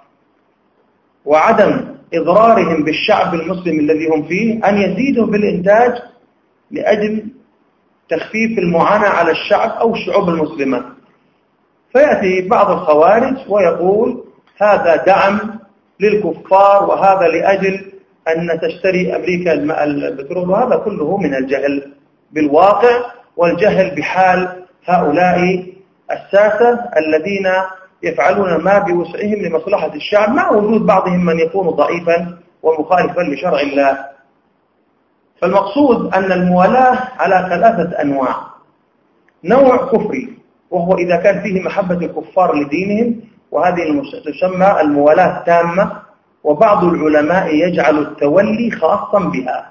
Speaker 2: وعدم إضرارهم بالشعب المسلم الذي هم فيه أن يزيدوا بالإنتاج لأجل تخفيف المعاناة على الشعب أو الشعوب المسلمة. فيأتي بعض الخوارج ويقول هذا دعم للكفار وهذا لأجل أن تشتري أمريكا البترول، وهذا كله من الجهل بالواقع والجهل بحال هؤلاء الساسة الذين يفعلون ما بوسعهم لمصلحة الشعب، مع وجود بعضهم من يكون ضعيفا ومخالفا لشرع الله. فالمقصود أن الموالاة على ثلاثة أنواع. نوع كفري، وهو إذا كان فيه محبة الكفار لدينهم، وهذه تسمى الموالاة التامة، وبعض العلماء يجعل التولي خاصا بها،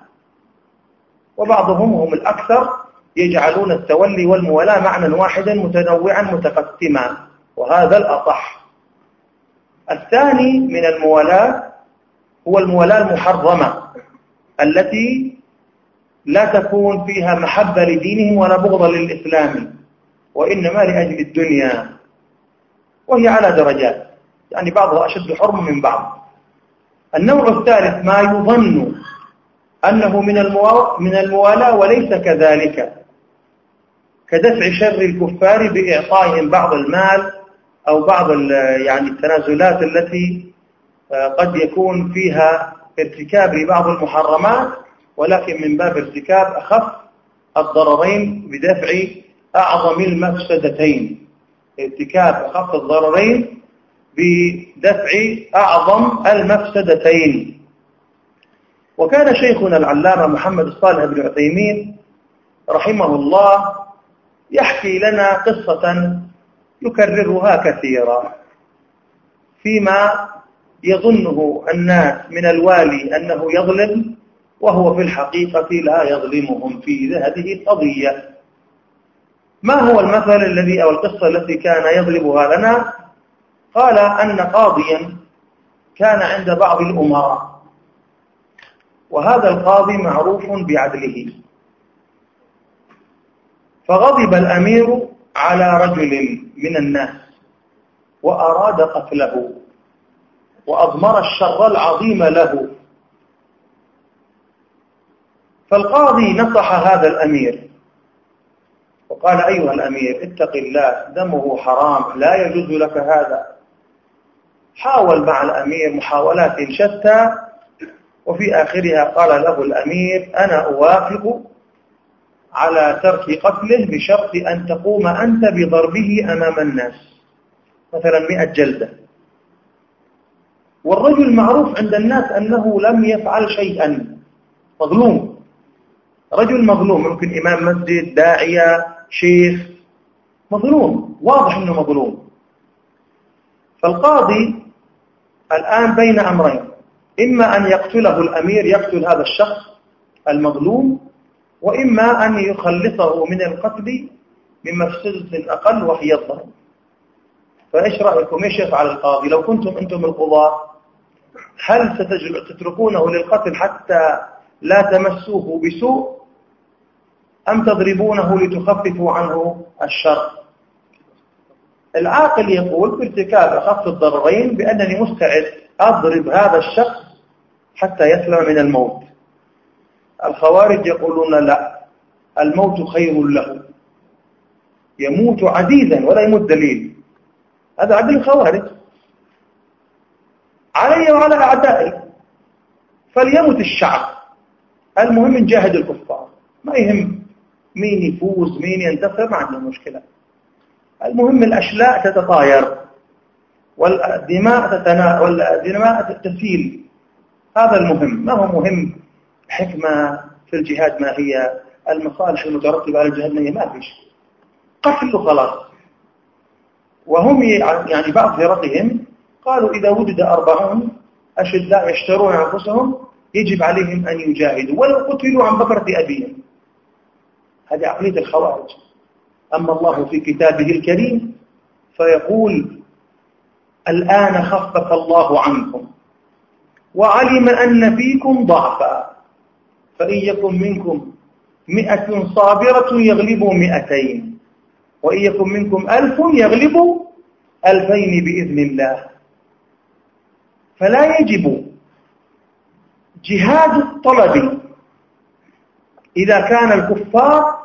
Speaker 2: وبعضهم هم الأكثر يجعلون التولي والموالاة معنى واحدا متنوعا متقسما، وهذا الأصح. الثاني من الموالاة هو الموالاة المحرمة التي لا تكون فيها محبة لدينهم ولا بغض للإسلام، وإنما لأجل الدنيا، وهي على درجات، يعني بعضها أشد حرمة من بعض. النوع الثالث ما يظن أنه من الموالاة وليس كذلك، كدفع شر الكفار بإعطائهم بعض المال أو بعض يعني التنازلات التي قد يكون فيها ارتكاب لبعض المحرمات، ولكن من باب ارتكاب أخف الضررين بدفع أعظم المفسدتين. ارتكاب أخف الضررين بدفع أعظم المفسدتين. وكان شيخنا العلامة محمد الصالح بن عثيمين رحمه الله يحكي لنا قصة يكررها كثيرا فيما يظنه الناس من الوالي أنه يظلم، وهو في الحقيقة لا يظلمهم في هذه القضية. ما هو المثل الذي أو القصة التي كان يضربها لنا؟ قال أن قاضيا كان عند بعض الأمراء، وهذا القاضي معروف بعدله، فغضب الأمير على رجل من الناس وأراد قتله وأضمر الشر العظيم له. فالقاضي نصح هذا الأمير وقال أيها الأمير اتق الله، دمه حرام، لا يجوز لك هذا. حاول مع الأمير محاولات شتى، وفي آخرها قال له الأمير أنا أوافق على ترك قتله بشرط أن تقوم أنت بضربه أمام الناس، مثلا 100 جلدة. والرجل معروف عند الناس أنه لم يفعل شيئا، مظلوم، رجل مظلوم، ممكن إمام مسجد، داعية، شيخ، مظلوم، واضح أنه مظلوم. فالقاضي الآن بين أمرين، إما أن يقتله الأمير، يقتل هذا الشخص المظلوم، وإما أن يخلصه من القتل بمفسدة أقل وهي الضرب. فإيش رأيكم؟ إيش يفعل القاضي لو كنتم أنتم القضاة؟ هل ستتركونه للقتل حتى لا تمسوه بسوء، أم تضربونه لتخففوا عنه الشر؟ العاقل يقول بارتكاب أخف الضررين بأنني مستعد أضرب هذا الشخص حتى يسلم من الموت. الخوارج يقولون لا، الموت خير له، يموت عزيزا ولا يموت دليل. هذا عدل الخوارج علي وعلى أعدائي، فليمت الشعب، المهم نجاهد الكفار، ما يهم مين يفوز مين ينتصر، ما عندنا مشكلة. المهم الأشلاء تتطاير والدماء تسيل، هذا المهم. ما هو مهم حكمة في الجهاد، ما هي المصالح المترتبة على الجهاد، ما فيش، قتل خلاص. وهم يعني بعض فرقهم قالوا إذا وجد 40 أشداء يشترون أنفسهم يجب عليهم أن يجاهدوا ولو قتلوا عن بكرة أبيهم. هذه عقلية الخوارج. أما الله في كتابه الكريم فيقول الآن خفف الله عنكم وعلم أن فيكم ضعفا فإن يكن منكم 100 صابرة يغلبوا 200 وإن يكن منكم 1000 يغلبوا 2000 بإذن الله. فلا يجب جهاد الطلب إذا كان الكفار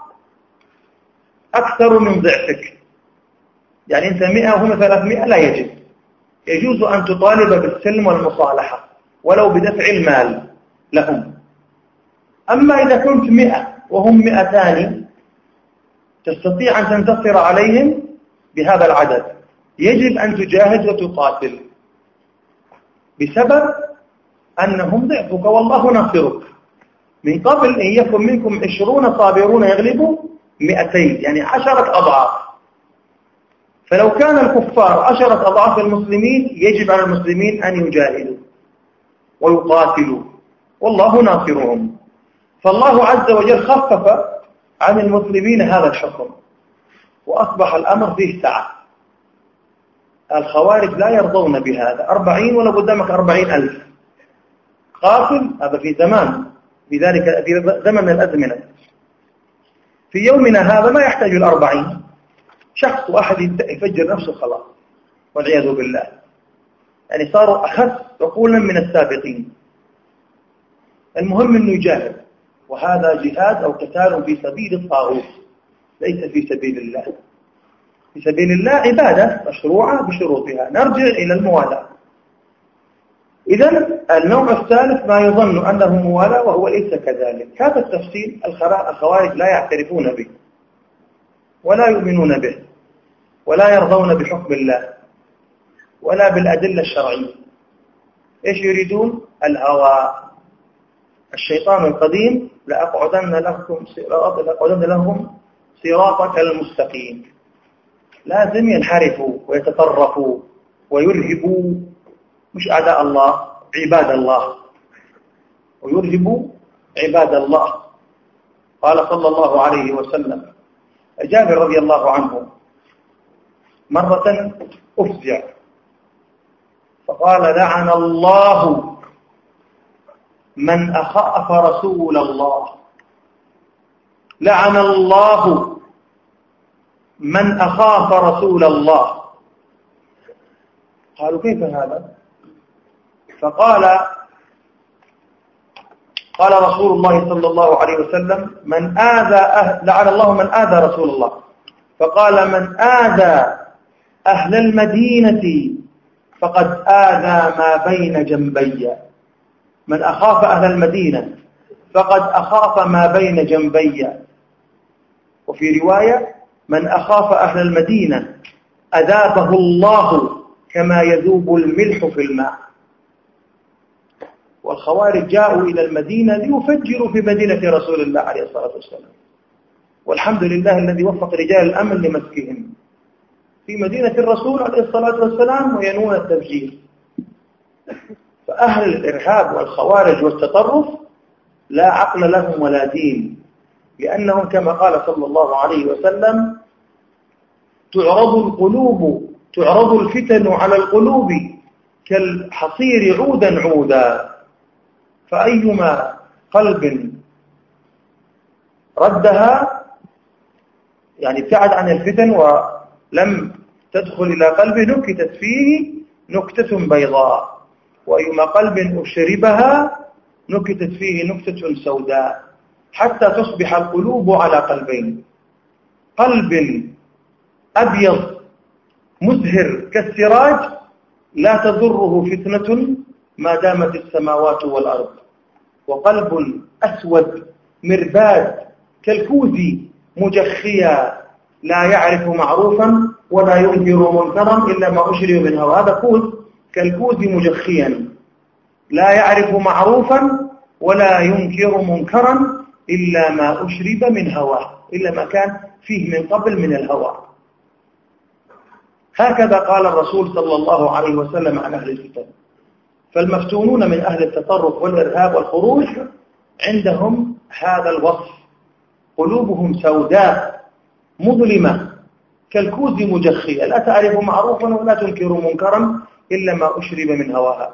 Speaker 2: أكثر من ضعفك، يعني أنت 100 وهم 300 لا يجب. يجوز أن تطالب بالسلم والمصالحة ولو بدفع المال لهم. أما إذا كنت 100 وهم 200 تستطيع أن تنتصر عليهم بهذا العدد، يجب أن تجاهد وتقاتل بسبب أنهم ضعفك والله ناصرك. من قبل إن يكن منكم 20 صابرون يغلبوا 200، يعني 10 أضعاف. فلو كان الكفار 10 أضعاف المسلمين يجب على المسلمين أن يجاهدوا ويقاتلوا والله ناصرهم. فالله عز وجل خفف عن المسلمين هذا الحكم وأصبح الأمر فيه سعة. الخوارج لا يرضون بهذا. 40 ولو قدامك 40,000 قاتل، هذا في زمان، في زمن من الأزمنة. في يومنا هذا ما يحتاج 40 شخص واحد يفجر نفسه خلاص والعياذ بالله، يعني صاروا أخف عقولا من السابقين. المهم أنه يجاهد، وهذا جهاد أو قتال في سبيل الطاغوت ليس في سبيل الله. في سبيل الله عبادة مشروعة بشروطها، نرجع إلى الموالاة. إذن النوع الثالث ما يظن أنه موالاة وهو ليس كذلك. هذا التفصيل الخوارج لا يعترفون به ولا يؤمنون به ولا يرضون بحكم الله ولا بالأدلة الشرعية. إيش يريدون؟ الهوى. الشيطان القديم لأقعدن لهم صراطك المستقيم. لازم ينحرفوا ويتطرفوا ويرهبوا مش أعداء الله، عباد الله، ويرهبوا عباد الله. قال صلى الله عليه وسلم جابر رضي الله عنه مرة أفزع فقال لعن الله من أخاف رسول الله، لعن الله من أخاف رسول الله. قالوا كيف هذا؟ فقال قال رسول الله صلى الله عليه وسلم من آذى لعن الله من آذى رسول الله. فقال من آذى أهل المدينة فقد آذى ما بين جنبي. من أخاف أهل المدينة فقد أخاف ما بين جنبي. وفي رواية من أخاف أهل المدينة أذابه الله كما يذوب الملح في الماء. والخوارج جاءوا إلى المدينة ليفجروا في مدينة رسول الله عليه الصلاة والسلام، والحمد لله الذي وفق رجال الأمن لمسكهم في مدينة الرسول عليه الصلاة والسلام وينون التفجير. فأهل الإرهاب والخوارج والتطرف لا عقل لهم ولا دين، لأنهم كما قال صلى الله عليه وسلم تعرض الفتن على القلوب كالحصير عودا عودا، فأيما قلب ردها يعني ابتعد عن الفتن ولم تدخل إلى قلبه نكتت فيه نكتة بيضاء، وأيما قلب أشربها نكتت فيه نكتة سوداء، حتى تصبح القلوب على قلبين: قلب أبيض مزهر كالسراج لا تضره فتنة ما دامت السماوات والأرض، وقلب أسود مرباد كالكوز مجخيا لا يعرف معروفا ولا ينكر منكرا إلا ما أشرب من هوى. هذا كوز كالكوز مجخيا لا يعرف معروفا ولا ينكر منكرا إلا ما أشرب من هوى، إلا ما كان فيه من قبل من الهوى. هكذا قال الرسول صلى الله عليه وسلم عن أهل الفتن. فالمفتونون من أهل التطرف والإرهاب والخروج عندهم هذا الوصف: قلوبهم سوداء مظلمة كالكوز مجخية لا تعرف معروفا ولا تنكر منكرا إلا ما أشرب من هواها.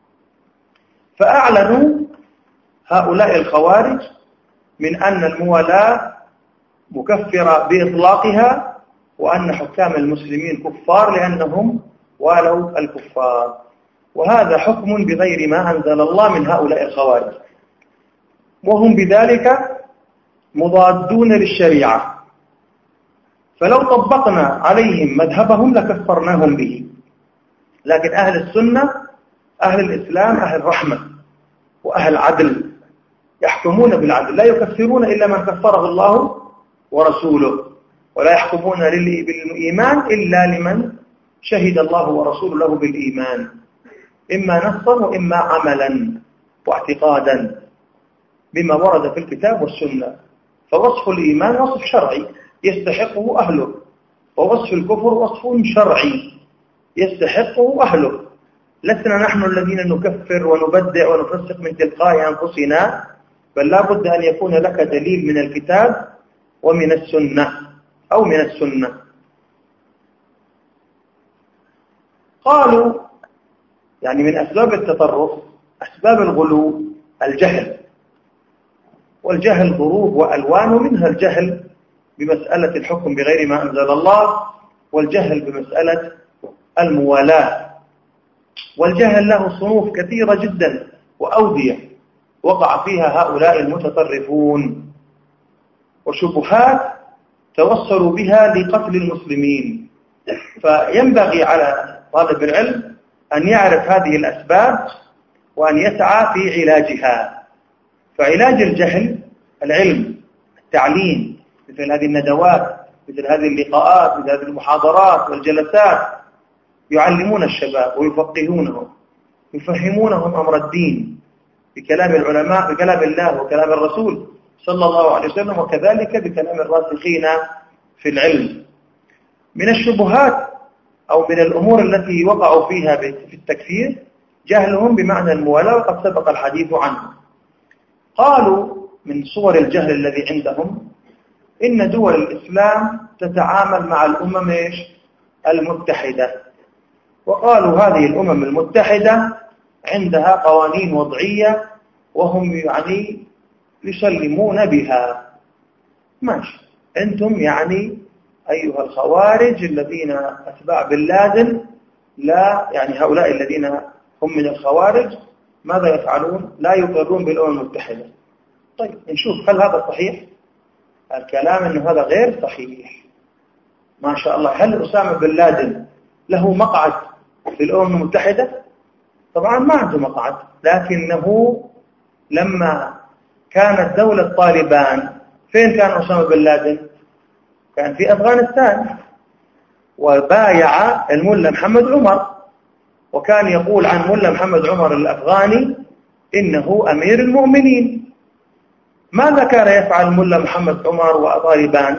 Speaker 2: فأعلنوا هؤلاء الخوارج من أن الموالاة مكفرة بإطلاقها، وأن حكام المسلمين كفار لأنهم والوا الكفار، وهذا حكم بغير ما أنزل الله من هؤلاء الخوارج، وهم بذلك مضادون للشريعة. فلو طبقنا عليهم مذهبهم لكفرناهم به. لكن أهل السنة أهل الإسلام أهل رحمة وأهل عدل، يحكمون بالعدل، لا يكفرون إلا من كفره الله ورسوله، ولا يحكمون بالإيمان إلا لمن شهد الله ورسوله له بالإيمان، إما نصا وإما عملا واعتقادا بما ورد في الكتاب والسنة. فوصف الإيمان وصف شرعي يستحقه أهله، ووصف الكفر وصف شرعي يستحقه أهله. لسنا نحن الذين نكفر ونبدع ونفسق من تلقاء أنفسنا، بل لا بد أن يكون لك دليل من الكتاب ومن السنة أو من السنة. قالوا يعني من أسباب التطرف أسباب الغلو الجهل، والجهل ضروب وألوان، منها الجهل بمسألة الحكم بغير ما أنزل الله، والجهل بمسألة الموالاة، والجهل له صنوف كثيرة جدا وأودية وقع فيها هؤلاء المتطرفون، وشبهات توصلوا بها لقتل المسلمين. فينبغي على طالب العلم أن يعرف هذه الأسباب وأن يسعى في علاجها. فعلاج الجهل العلم، التعليم، مثل هذه الندوات، مثل هذه اللقاءات، مثل هذه المحاضرات والجلسات، يعلمون الشباب ويفقهونهم، يفهمونهم أمر الدين بكلام العلماء، بكلام الله وكلام الرسول صلى الله عليه وسلم، وكذلك بكلام الراسخين في العلم. من الشبهات أو من الأمور التي وقعوا فيها في التكفير جهلهم بمعنى الموالاة، وقد سبق الحديث عنه. قالوا من صور الجهل الذي عندهم إن دول الإسلام تتعامل مع الأمم المتحدة، وقالوا هذه الأمم المتحدة عندها قوانين وضعية وهم يعني يسلمون بها. ماشي، أنتم يعني أيها الخوارج الذين أتباع بن لادن، لا يعني هؤلاء الذين هم من الخوارج ماذا يفعلون؟ لا يقرون بالأمم المتحدة. طيب نشوف هل هذا صحيح؟ الكلام أنه هذا غير صحيح. ما شاء الله، هل أسامة بن لادن له مقعد في الأمم المتحدة؟ طبعا ما عنده مقعد، لكنه لما كانت دولة طالبان فين كان أسامة بن لادن؟ كان في أفغانستان، وبايع الملا محمد عمر، وكان يقول عن ملا محمد عمر الأفغاني إنه أمير المؤمنين. ماذا كان يفعل ملا محمد عمر وطالبان؟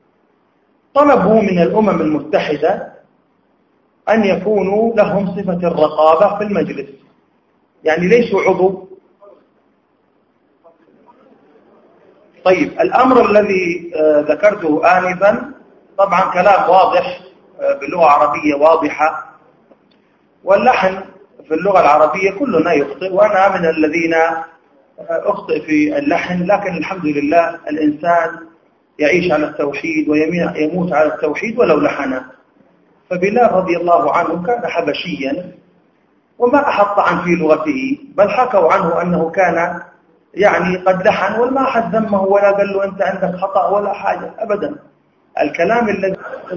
Speaker 2: طلبوا من الأمم المتحدة أن يكونوا لهم صفة الرقابة في المجلس، يعني ليسوا عضو. طيب الأمر الذي ذكرته آنفا طبعا كلام واضح باللغة العربية واضحة، واللحن في اللغة العربية كلنا يخطئ، وأنا من الذين أخطئ في اللحن، لكن الحمد لله الإنسان يعيش على التوحيد ويموت على التوحيد ولو لحن. فبلال رضي الله عنه كان حبشيا وما أحط عن في لغته، بل حكوا عنه أنه كان يعني قد لحن، وما أحد ذمه ولا قال له أنت عندك خطأ ولا حاجة أبدا. الكلام الذي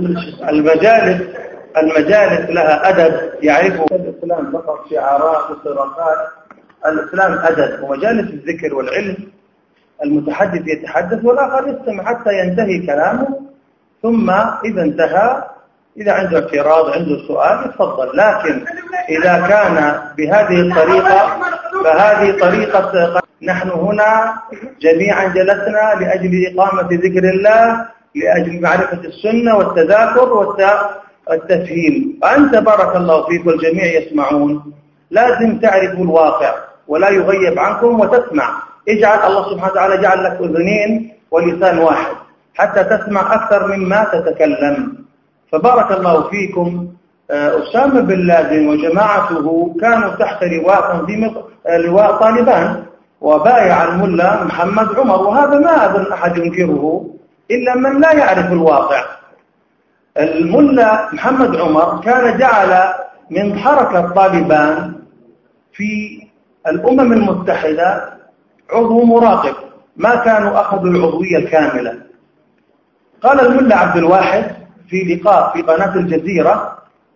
Speaker 2: المجالس لها أدب يعرفه الإسلام، فقط شعارات وصراخات. الإسلام أدب، ومجالس الذكر والعلم المتحدث يتحدث والآخر يستمع حتى ينتهي كلامه، ثم إذا انتهى إذا عنده اعتراض عنده سؤال يتفضل. لكن إذا كان بهذه الطريقة فهذه طريقة. نحن هنا جميعا جلسنا لأجل إقامة ذكر الله، لأجل معرفة السنة والتذاكر والتفهيم. وأنت بارك الله فيك والجميع يسمعون لازم تعرفوا الواقع ولا يغيب عنكم وتسمع. اجعل الله سبحانه وتعالى جعل لك أذنين ولسان واحد حتى تسمع أكثر مما تتكلم. فبارك الله فيكم. أسامة بن لادن وجماعته كانوا تحت لواء طالبان، وبايع الملا محمد عمر، وهذا ما أظن أحد ينكره إلا من لا يعرف الواقع. الملا محمد عمر كان جعل من حركة طالبان في الأمم المتحدة عضو مراقب، ما كانوا أخذوا العضوية الكاملة. قال الملا عبد الواحد في لقاء في قناة الجزيرة،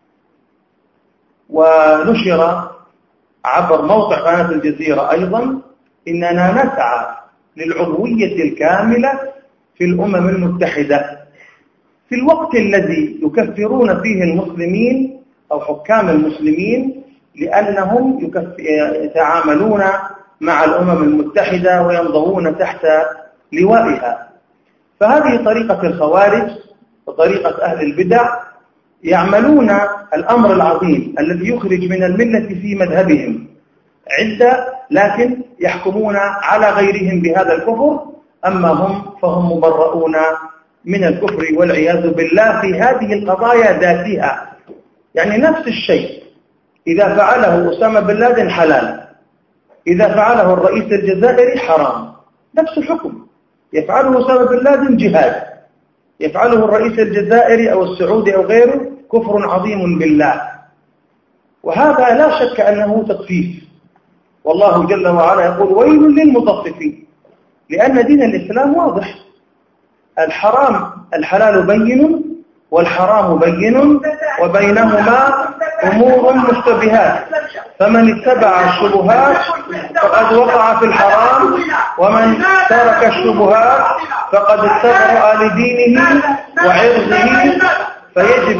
Speaker 2: ونشر عبر موقع قناة الجزيرة أيضا، إننا نسعى للعضوية الكاملة في الأمم المتحدة في الوقت الذي يكفرون فيه المسلمين أو حكام المسلمين لأنهم يتعاملون مع الأمم المتحدة وينضوون تحت لوائها. فهذه طريقة الخوارج وطريقة أهل البدع، يعملون الأمر العظيم الذي يخرج من الملة في مذهبهم عدة، لكن يحكمون على غيرهم بهذا الكفر، أما هم فهم مبرؤون من الكفر والعياذ بالله في هذه القضايا ذاتها. يعني نفس الشيء إذا فعله أسامة بن لادن حلال، إذا فعله الرئيس الجزائري حرام، نفس الحكم. يفعله أسامة بن لادن جهاد، يفعله الرئيس الجزائري أو السعودي أو غيره كفر عظيم بالله. وهذا لا شك أنه تطفيف، والله جل وعلا يقول ويل للمطففين، لأن دين الإسلام واضح. الحلال بين والحرام بين وبينهما أمور مشتبهات، فمن اتبع الشبهات فقد وقع في الحرام، ومن ترك الشبهات فقد استبرأ لدينه وعرضه. فيجب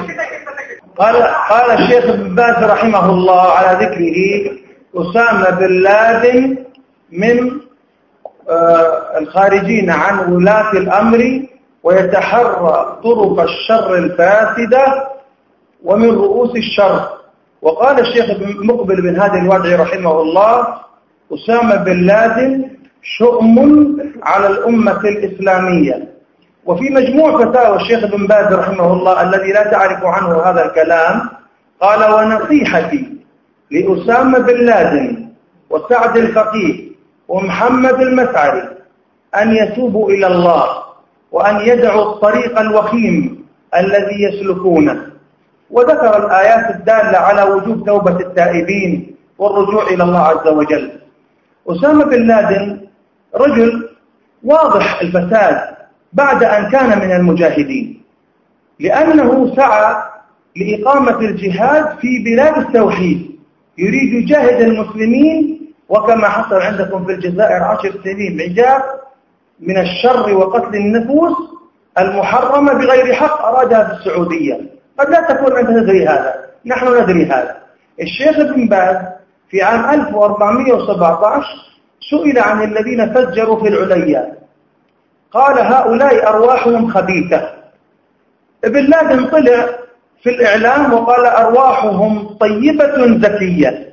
Speaker 2: قال الشيخ ابن باز رحمه الله على ذكره أسامة بن لادن من الخارجين عن ولاة الأمر، ويتحرى طرق الشر الفاسدة ومن رؤوس الشر. وقال الشيخ مقبل بن هادي الوادعي رحمه الله أسامة بن لادن شؤم على الأمة الإسلامية. وفي مجموع فتاوى الشيخ بن باز رحمه الله الذي لا تعرف عنه هذا الكلام قال ونصيحتي لأسامة بن لادن وسعد الفقيه ومحمد المسعري أن يتوبوا إلى الله وأن يدعوا الطريق الوخيم الذي يسلكونه. وذكر الآيات الدالة على وجوب توبة التائبين والرجوع إلى الله عز وجل. أسامة بن لادن رجل واضح الفساد بعد أن كان من المجاهدين، لأنه سعى لإقامة الجهاد في بلاد التوحيد، يريد يجاهد المسلمين، وكما حصل عندكم في الجزائر 10 سنين عجاب من الشر وقتل النفوس المحرمة بغير حق أرادها في السعودية. قد لا تكون أنت تدري هذا، نحن ندري هذا. الشيخ ابن باز في عام 1417 سئل عن الذين فجروا في العليا، قال هؤلاء أرواحهم خبيثة. ابن لادن طلع في الإعلام وقال أرواحهم طيبة زكية.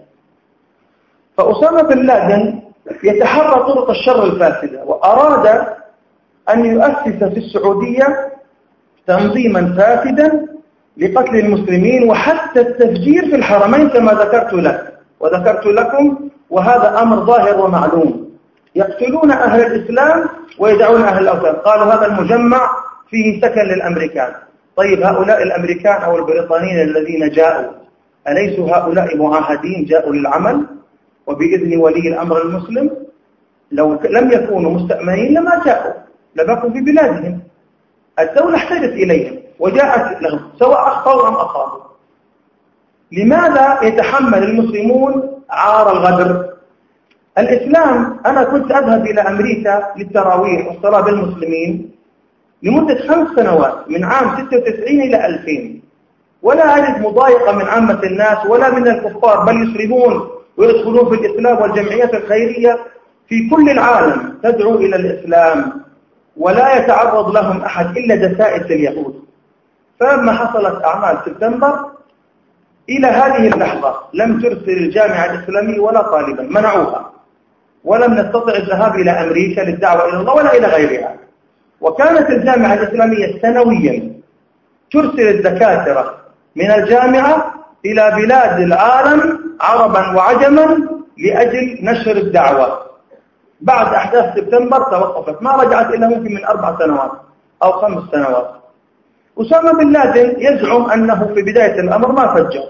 Speaker 2: فأسامة بن لادن يتحرى طرق الشر الفاسدة، وأراد أن يؤسس في السعودية تنظيما فاسدا لقتل المسلمين وحتى التفجير في الحرمين كما ذكرت لك وذكرت لكم، وهذا أمر ظاهر ومعلوم. يقتلون أهل الإسلام ويدعون أهل الأوثان. قالوا هذا المجمع فيه سكن للأمريكان، طيب هؤلاء الأمريكان أو البريطانيين الذين جاءوا أليسوا هؤلاء معاهدين جاءوا للعمل وبإذن ولي الأمر المسلم؟ لو لم يكونوا مستأمنين لما جاءوا، لبقوا في بلادهم. الدولة احتاجت إليهم وجاءت لهم سواء أخطأوا أم أصابوا. لماذا يتحمل المسلمون عار الغدر؟ الإسلام، أنا كنت أذهب إلى أمريكا للتراويح والصلاة بالمسلمين لمدة 5 سنوات من عام 96 إلى 2000، ولا أجد مضايقة من عامة الناس ولا من الكفار، بل يسلمون ويدخلون في الإسلام، والجمعيات الخيرية في كل العالم تدعو إلى الإسلام ولا يتعرض لهم أحد إلا دسائس اليهود. فلما حصلت أعمال سبتمبر إلى هذه اللحظة لم ترسل الجامعة الإسلامية ولا طالبا، منعوها، ولم نستطع الذهاب إلى أمريكا للدعوة إلى الله ولا إلى غيرها. وكانت الجامعة الإسلامية سنويا ترسل الدكاترة من الجامعة إلى بلاد العالم عربا وعجما لأجل نشر الدعوة. بعد أحداث سبتمبر توقفت، ما رجعت إلا ممكن من 4 سنوات أو 5 سنوات. أسامة بن لادن يزعم أنه في بداية الأمر ما فجر،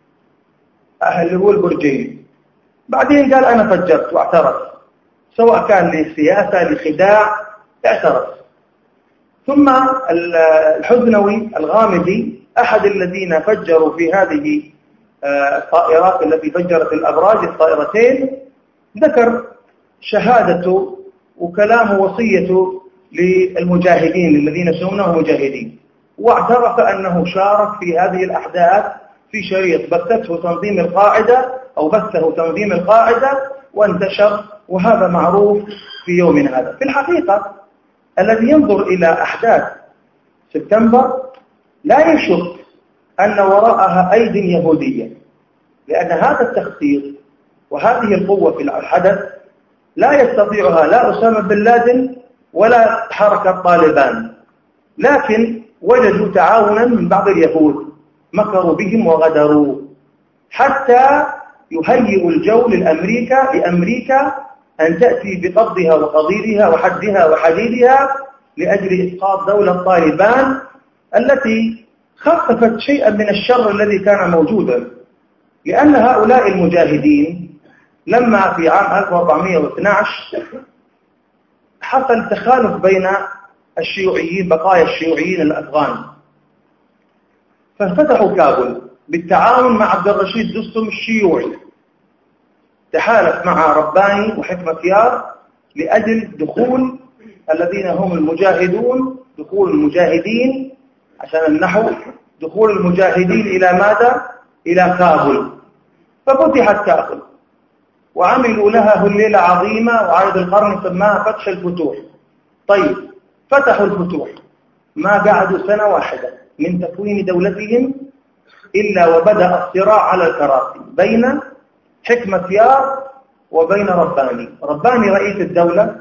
Speaker 2: اللي هو البرجين، بعدين قال أنا فجرت واعترف، سواء كان لسياسة لخداع اعترف. ثم الحزنوي الغامدي أحد الذين فجروا في هذه الطائرات التي فجرت الأبراج الطائرتين، ذكر شهادته وكلامه وصيته للمجاهدين الذين يسمونهم مجاهدين، واعترف أنه شارك في هذه الأحداث في شريط بثته تنظيم القاعدة أو بثه تنظيم القاعدة وانتشر، وهذا معروف في يومنا هذا. في الحقيقة الذي ينظر إلى أحداث سبتمبر لا يشك أن وراءها أيدي يهودية، لأن هذا التخطيط وهذه القوة في الحدث لا يستطيعها لا أسامة بن لادن ولا حركة طالبان، لكن وجدوا تعاونا من بعض اليهود، مكروا بهم وغدروا حتى يهيئوا الجو لأمريكا أن تأتي بقبضها وقضيرها وحدها وحديدها لأجل إسقاط دولة طالبان التي خففت شيئا من الشر الذي كان موجودا. لأن هؤلاء المجاهدين لما في عام 1412 حصل تخالف بين الشيوعيين، بقايا الشيوعيين الأفغان، ففتحوا كابل بالتعاون مع عبد الرشيد دوستم الشيوعي، تحالف مع رباني وحكمة يار لأجل دخول الذين هم المجاهدون، دخول المجاهدين عشان النحو، دخول المجاهدين إلى ماذا؟ إلى كابل. ففتحت كابل وعملوا لها هليلة عظيمة، وعهد القرن سماها فتح الفتوح. طيب فتحوا الفتوح، ما قعدوا سنة واحدة من تكوين دولتهم إلا وبدأ الصراع على الكراسي بين حكمة يار وبين رباني. رباني رئيس الدولة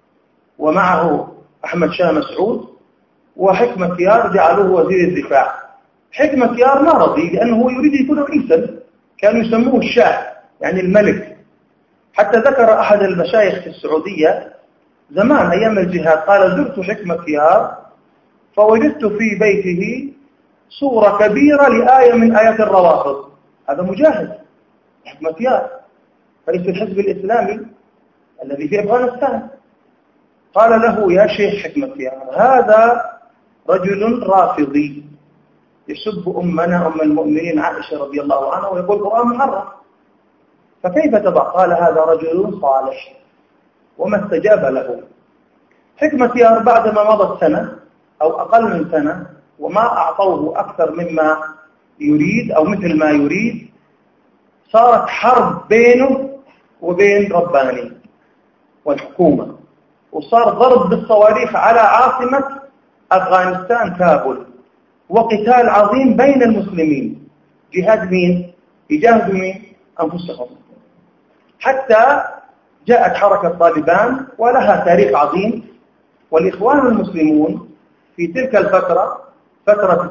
Speaker 2: ومعه أحمد شاه مسعود، وحكمة يار جعلوه وزير الدفاع. حكمة يار ما رضي لأنه يريد يكون رئيسا، كانوا يسموه الشاه يعني الملك. حتى ذكر أحد المشايخ في السعودية زمان أيام الجهاد قال زرت حكمة يار فوجدت في بيته صورة كبيرة لآية من آيات الروافض. هذا مجاهد حكمة يار رئيس الحزب الإسلامي الذي في أفغانستان. قال له يا شيخ حكمة يار هذا رجل رافضي يسب أمنا أم المؤمنين عائشة رضي الله عنها ويقول القرآن محرف، فكيف تضع؟ قال هذا رجل صالح، وما استجاب له. حكمة يار بعدما مضت سنة أو أقل من سنة وما أعطوه أكثر مما يريد أو مثل ما يريد، صارت حرب بينه وبين رباني والحكومة، وصار ضرب بالصواريخ على عاصمة أفغانستان كابل، وقتال عظيم بين المسلمين. جهاد مين؟ يجاهدوا مين؟ أنفسهم. حتى جاءت حركة طالبان ولها تاريخ عظيم. والإخوان المسلمون في تلك الفترة، فترة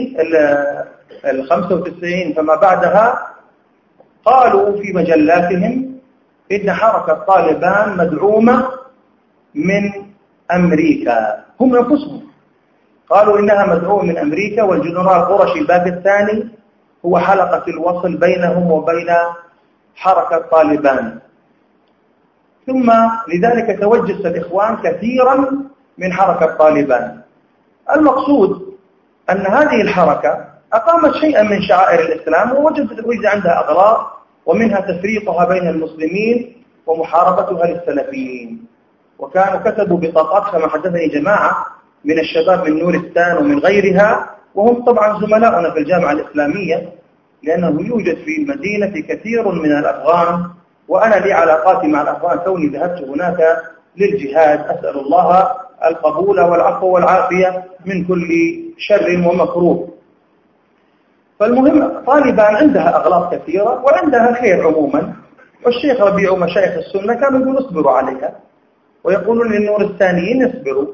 Speaker 2: 95 فما بعدها، قالوا في مجلاتهم إن حركة طالبان مدعومة من أمريكا. هم أنفسهم قالوا إنها مدعوة من أمريكا، والجنرال قرشي الباكستاني هو حلقة الوصل بينهم وبين حركة طالبان. ثم لذلك توجس الإخوان كثيرا من حركة طالبان. المقصود أن هذه الحركة أقامت شيئا من شعائر الإسلام، ووجد عندها أغراض، ومنها تفريقها بين المسلمين ومحاربتها للسلفيين. وكانوا كتبوا بطاقات كما حدثني جماعة من الشباب من نورستان ومن غيرها، وهم طبعا زملاؤنا في الجامعة الإسلامية، لأنه يوجد في المدينة كثير من الأفغان، وأنا لي علاقاتي مع الأفغان كوني ذهبت هناك للجهاد. أسأل الله القبول والعفو والعافية من كل شر ومكروه. فالمهم طالبان عندها أغلاط كثيرة وعندها خير عموما، والشيخ ربيع ومشايخ السنة كانوا يقولوا اصبروا عليها، ويقولون للنورستانيين اصبروا.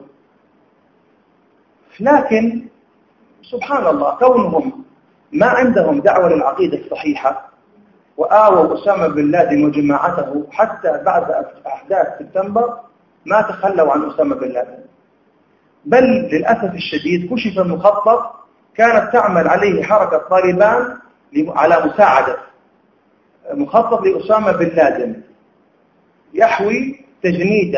Speaker 2: لكن سبحان الله كونهم ما عندهم دعوة للعقيدة الصحيحة، وآووا أسامة بن لادن وجماعته حتى بعد أحداث سبتمبر ما تخلوا عن أسامة بن لادن، بل للأسف الشديد كشف مخطط كانت تعمل عليه حركة طالبان على مساعدة، مخطط لأسامة بن لادن يحوي تجنيد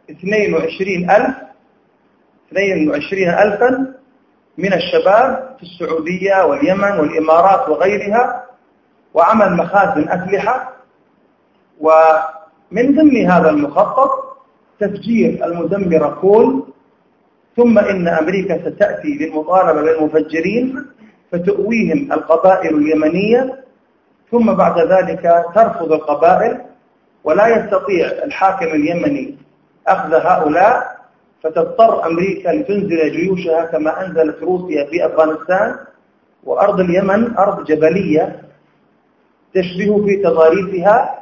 Speaker 2: 22,000 من الشباب في السعودية واليمن والإمارات وغيرها، وعمل مخازن أسلحة. ومن ضمن هذا المخطط تفجير المدمر كول، ثم إن أمريكا ستأتي للمطالبة بالمفجرين فتؤويهم القبائل اليمنية، ثم بعد ذلك ترفض القبائل، ولا يستطيع الحاكم اليمني أخذ هؤلاء، فتضطر أمريكا لتنزل جيوشها كما أنزلت روسيا في أفغانستان. وأرض اليمن أرض جبلية تشبه في تضاريسها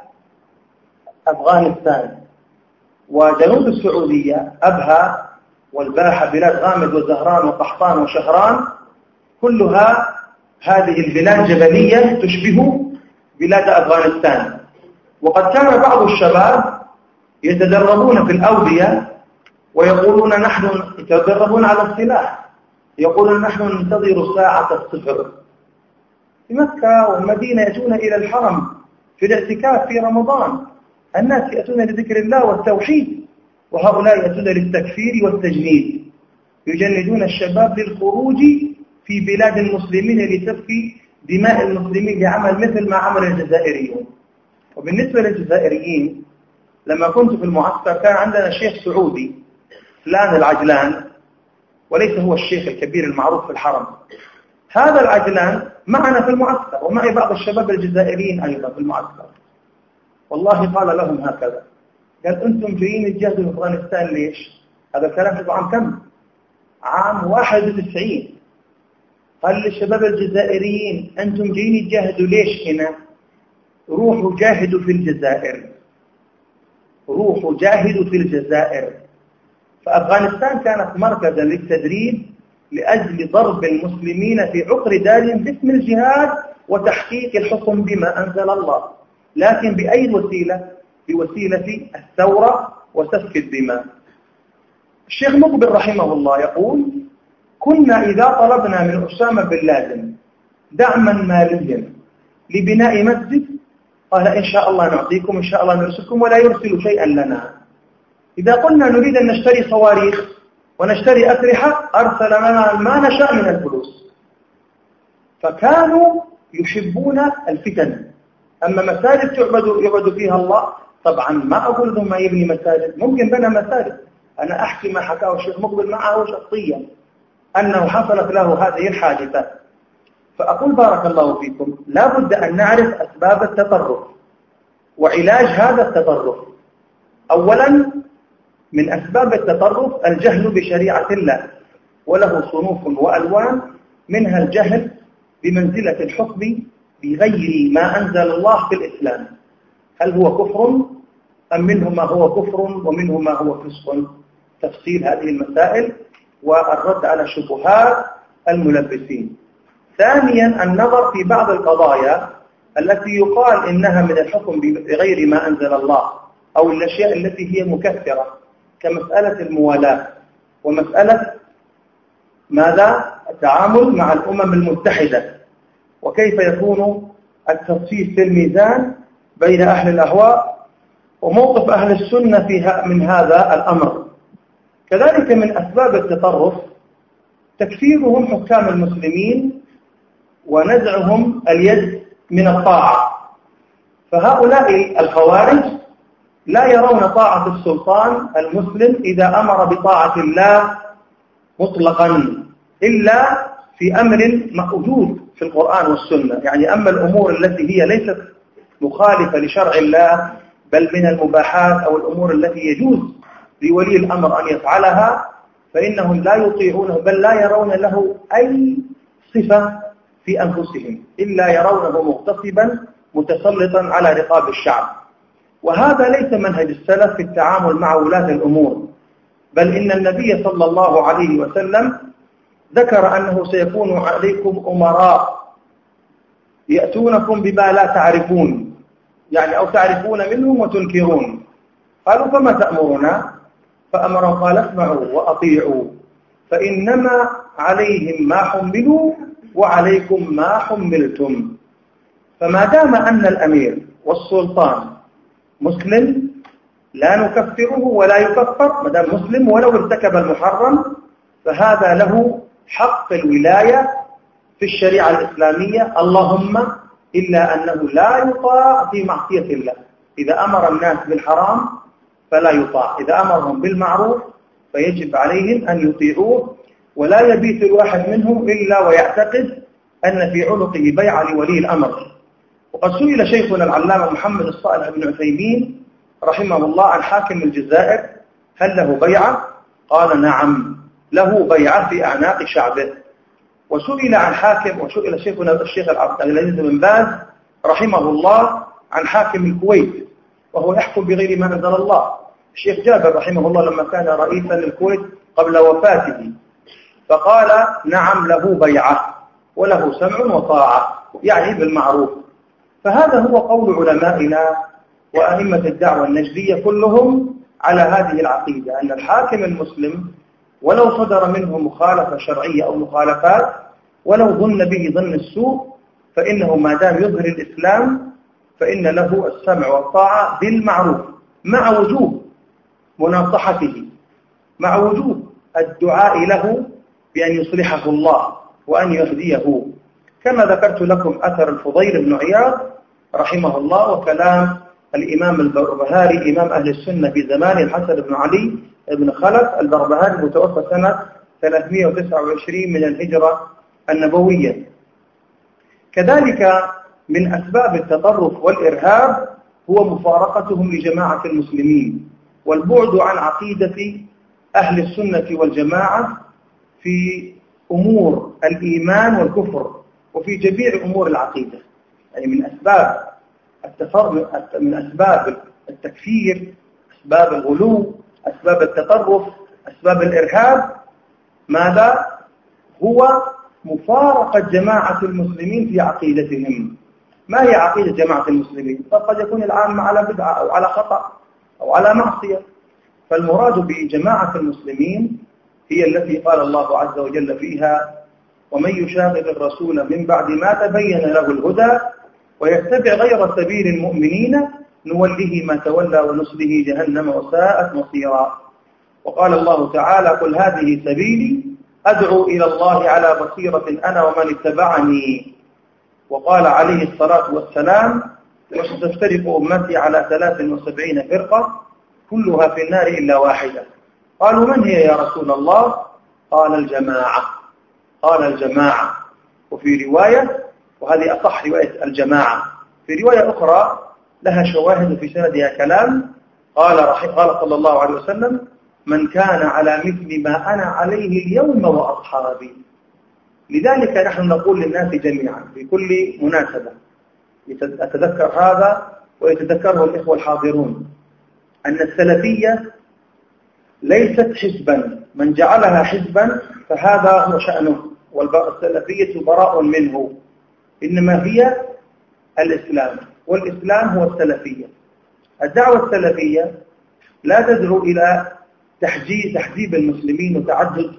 Speaker 2: أفغانستان، وجنوب السعودية أبها والباحة بلاد غامد وزهران وقحطان وشهران، كلها هذه البلاد جبلية تشبه بلاد أفغانستان. وقد كان بعض الشباب يتدربون في الأودية ويقولون نحن يتدربون على السلاح، يقولون نحن ننتظر ساعة الصفر. في مكة والمدينة يأتون إلى الحرم في الاعتكاف في رمضان، الناس يأتون لذكر الله والتوحيد، وهؤلاء يأتون للتكفير والتجنيد، يجندون الشباب للخروج في بلاد المسلمين لتبكي دماء المسلمين لعمل مثل ما عمل الجزائريون. وبالنسبة للجزائريين لما كنت في المعسكر كان عندنا شيخ سعودي فلان العجلان، وليس هو الشيخ الكبير المعروف في الحرم. هذا العجلان معنا في المعسكر، ومعي بعض الشباب الجزائريين أيضا في المعسكر. والله قال لهم هكذا، قال أنتم جايين تجاهدوا في أفغانستان ليش؟ هذا الكلام في عام كم؟ عام 91. قال للشباب الجزائريين أنتم جايين تجاهدوا ليش هنا؟ روحوا جاهدوا في الجزائر، روحوا جاهدوا في الجزائر. فأفغانستان كانت مركزا للتدريب لأجل ضرب المسلمين في عقر دارهم باسم الجهاد وتحقيق الحكم بما أنزل الله، لكن بأي وسيلة؟ بوسيلة الثورة وسفك الدماء. الشيخ مقبل رحمه الله يقول كنا إذا طلبنا من أسامة بن لادن دعما ماليا لبناء مسجد قال إن شاء الله نعطيكم، إن شاء الله نرسلكم، ولا يرسل شيئا لنا. إذا قلنا نريد أن نشتري صواريخ ونشتري أسلحة أرسل لنا ما نشاء من الفلوس. فكانوا يحبون الفتن. أما مساجد يعبد فيها الله، طبعا ما أقول لهم ما يبني مساجد، ممكن بنى مساجد. أنا أحكي ما حكاه الشيخ مقبل معه شخصيا أنه حصلت له هذه الحادثة. فأقول بارك الله فيكم لا بد أن نعرف أسباب التطرف وعلاج هذا التطرف. أولا من أسباب التطرف الجهل بشريعة الله، وله صنوف وألوان، منها الجهل بمنزلة الحكم بغير ما أنزل الله في الإسلام، هل هو كفر أم منه ما هو كفر ومنه ما هو فسق. تفصيل هذه المسائل والرد على شبهات الملبسين. ثانيا النظر في بعض القضايا التي يقال إنها من الحكم بغير ما أنزل الله، أو الأشياء التي هي مكثرة كمسألة الموالاة ومسألة ماذا؟ التعامل مع الأمم المتحدة، وكيف يكون التصفيف في الميزان بين أهل الأهواء وموقف أهل السنة من هذا الأمر. كذلك من أسباب التطرف تكفيرهم حكام المسلمين ونزعهم اليد من الطاعة. فهؤلاء الخوارج لا يرون طاعة السلطان المسلم إذا أمر بطاعة الله مطلقا إلا في أمر موجود في القرآن والسنة. يعني أما الأمور التي هي ليست مخالفة لشرع الله بل من المباحات أو الأمور التي يجوز لولي الأمر أن يفعلها فإنهم لا يطيعونه بل لا يرون له أي صفة في أنفسهم إلا يرونه مغتصبا متسلطا على رقاب الشعب. وهذا ليس منهج السلف في التعامل مع ولاة الأمور، بل إن النبي صلى الله عليه وسلم ذكر أنه سيكون عليكم أمراء يأتونكم بما لا تعرفون، يعني أو تعرفون منهم وتنكرون. قالوا فما تأمرنا؟ فأمرهم قال اسمعوا وأطيعوا فإنما عليهم ما حملوا وعليكم ما حملتم. فما دام أن الأمير والسلطان مسلم لا نكفره ولا يكفر، ما دام مسلم ولو ارتكب المحرم فهذا له حق الولاية في الشريعة الإسلامية، اللهم إلا أنه لا يطاع في معصية الله. إذا أمر الناس بالحرام فلا يطاع، إذا أمرهم بالمعروف فيجب عليهم أن يطيعوه، ولا يبيت الواحد منهم إلا ويعتقد أن في عنقه بيعة لولي الأمر. وقد سئل شيخنا العلامة محمد الصالح بن عثيمين رحمه الله عن حاكم الجزائر هل له بيعة؟ قال نعم له بيعة في أعناق شعبه. وسئل عن حاكم، وسئل شيخنا الشيخ عبد العزيز بن باز رحمه الله عن حاكم الكويت وهو يحكم بغير ما أنزل الله. الشيخ جابر رحمه الله لما كان رئيسا للكويت قبل وفاته فقال نعم له بيعة وله سمع وطاعة، يعني بالمعروف. فهذا هو قول علمائنا وأئمة الدعوة النجدية كلهم على هذه العقيدة، أن الحاكم المسلم ولو صدر منه مخالفة شرعية أو مخالفات ولو ظن به ظن السوء فإنه ما دام يظهر الإسلام فإن له السمع والطاعة بالمعروف مع وجوب مناصحته، مع وجوب الدعاء له بأن يصلحه الله وأن يهديه، كما ذكرت لكم أثر الفضيل بن عياض رحمه الله وكلام الإمام البربهاري إمام أهل السنة في زمان الحسن بن علي بن خلف البربهاري المتوفى سنة 329 من الهجرة النبوية. كذلك من أسباب التطرف والإرهاب هو مفارقتهم لجماعة المسلمين والبعد عن عقيدة أهل السنة والجماعة في أمور الإيمان والكفر وفي جميع أمور العقيدة. يعني من أسباب التكفير، أسباب الغلو، أسباب التطرف، أسباب الإرهاب ماذا؟ هو مفارقة جماعة المسلمين في عقيدتهم. ما هي عقيدة جماعة المسلمين؟ قد يكون العامة على بدعة أو على خطأ أو على معصية، فالمراد بجماعة المسلمين هي التي قال الله عز وجل فيها ومن يشاقق الرسول من بعد ما تبين له الهدى ويتبع غير سبيل المؤمنين نوله ما تولى ونصله جهنم وساءت مصيرا. وقال الله تعالى قل هذه سبيلي أدعو إلى الله على بصيرة أنا ومن اتبعني. وقال عليه الصلاة والسلام وستفترق أمتي على 73 فرقة كلها في النار إلا واحدة. قالوا من هي يا رسول الله؟ قال الجماعة. قال الجماعة. وفي رواية، وهذه أصح رواية الجماعة، في رواية أخرى لها شواهد في سندها كلام قال صلى الله عليه وسلم من كان على مثل ما أنا عليه اليوم وأصحابي. لذلك نحن نقول للناس جميعا في كل مناسبة أتذكر هذا ويتذكره الإخوة الحاضرون أن السلفية ليست حزبا، من جعلها حزبا فهذا هو شأنه، والسلفية براء منه، إنما هي الإسلام، والإسلام هو السلفية. الدعوة السلفية لا تدعو إلى تحجيب المسلمين وتعدد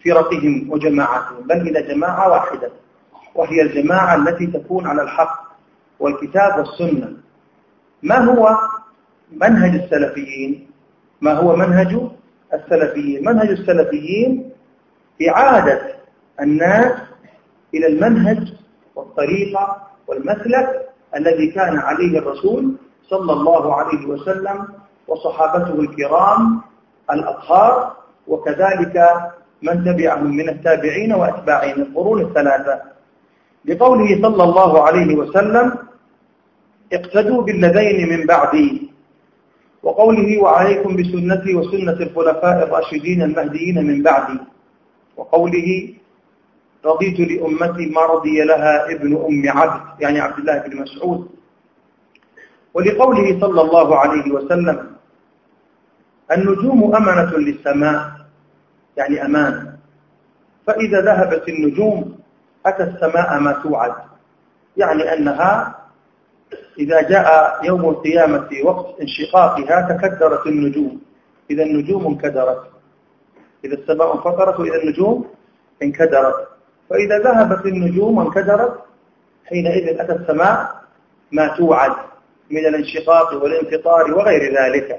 Speaker 2: فرقهم وجماعاتهم، بل إلى جماعة واحدة، وهي الجماعة التي تكون على الحق والكتاب والسنة. ما هو منهج السلفيين؟ ما هو منهج السلفيين؟ منهج السلفيين إعادة الناس إلى المنهج والطريقة والمسلك الذي كان عليه الرسول صلى الله عليه وسلم وصحابته الكرام الأطهار، وكذلك من تبعهم من التابعين وأتباعهم القرون الثلاثة، لقوله صلى الله عليه وسلم: اقتدوا بالذين من بعدي، وقوله: وعليكم بسنتي وسنة الخلفاء الراشدين المهديين من بعدي، وقوله: رضيت لأمتي ما رضي لها ابن أم عبد، يعني عبد الله بن مسعود، ولقوله صلى الله عليه وسلم: النجوم أمنة للسماء، يعني أمان، فإذا ذهبت النجوم أتى السماء ما توعد، يعني أنها إذا جاء يوم القيامة وقت انشقاقها تكدرت النجوم، إذا النجوم انكدرت، إذا السماء انفطرت وإذا النجوم انكدرت، فإذا ذهبت النجوم وانكدرت حينئذ أتى السماء ما توعد من الانشقاق والانفطار وغير ذلك.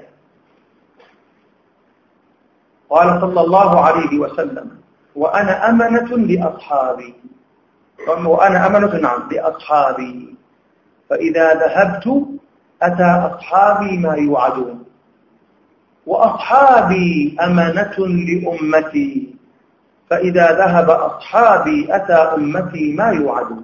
Speaker 2: قال صلى الله عليه وسلم: وأنا أمنة لأصحابي، وأنا أمنة لأصحابي، فإذا ذهبت أتى أصحابي ما يوعدون، وأصحابي أمنة لأمتي، فإذا ذهب أصحابي أتى أمتي ما يوعدون.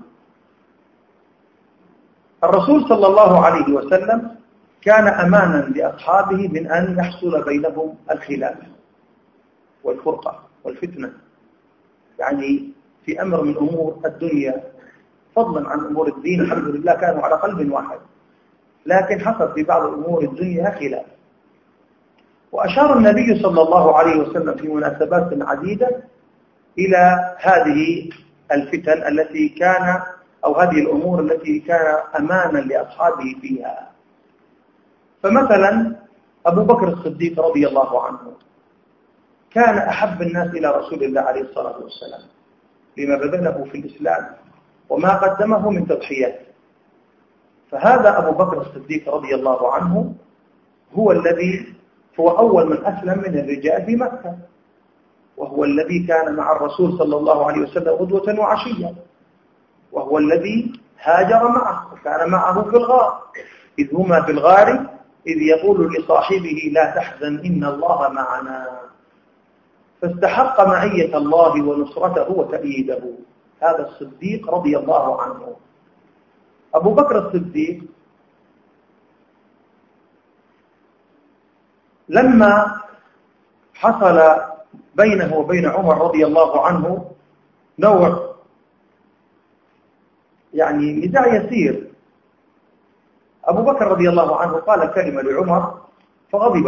Speaker 2: الرسول صلى الله عليه وسلم كان أمانا لأصحابه من أن يحصل بينهم الخلاف والفرقة والفتنة، يعني في أمر من أمور الدنيا فضلا عن أمور الدين الحمد لله كانوا على قلب واحد، لكن حصل في بعض أمور الدنيا خلاف. وأشار النبي صلى الله عليه وسلم في مناسبات عديدة إلى هذه الفتن التي كان أو هذه الأمور التي كان أمانا لأصحابه فيها. فمثلا أبو بكر الصديق رضي الله عنه كان أحب الناس إلى رسول الله عليه الصلاة والسلام لما بذله في الإسلام وما قدمه من تضحيات. فهذا أبو بكر الصديق رضي الله عنه هو أول من أسلم من الرجال في مكة، وهو الذي كان مع الرسول صلى الله عليه وسلم غدوة وعشية، وهو الذي هاجر معه وكان معه في الغار، إذ هما في الغار إذ يقول لصاحبه لا تحزن إن الله معنا، فاستحق معية الله ونصرته وتأييده. هذا الصديق رضي الله عنه. أبو بكر الصديق لما حصل بينه وبين عمر رضي الله عنه نوع يعني نزاع يسير، أبو بكر رضي الله عنه قال كلمة لعمر فغضب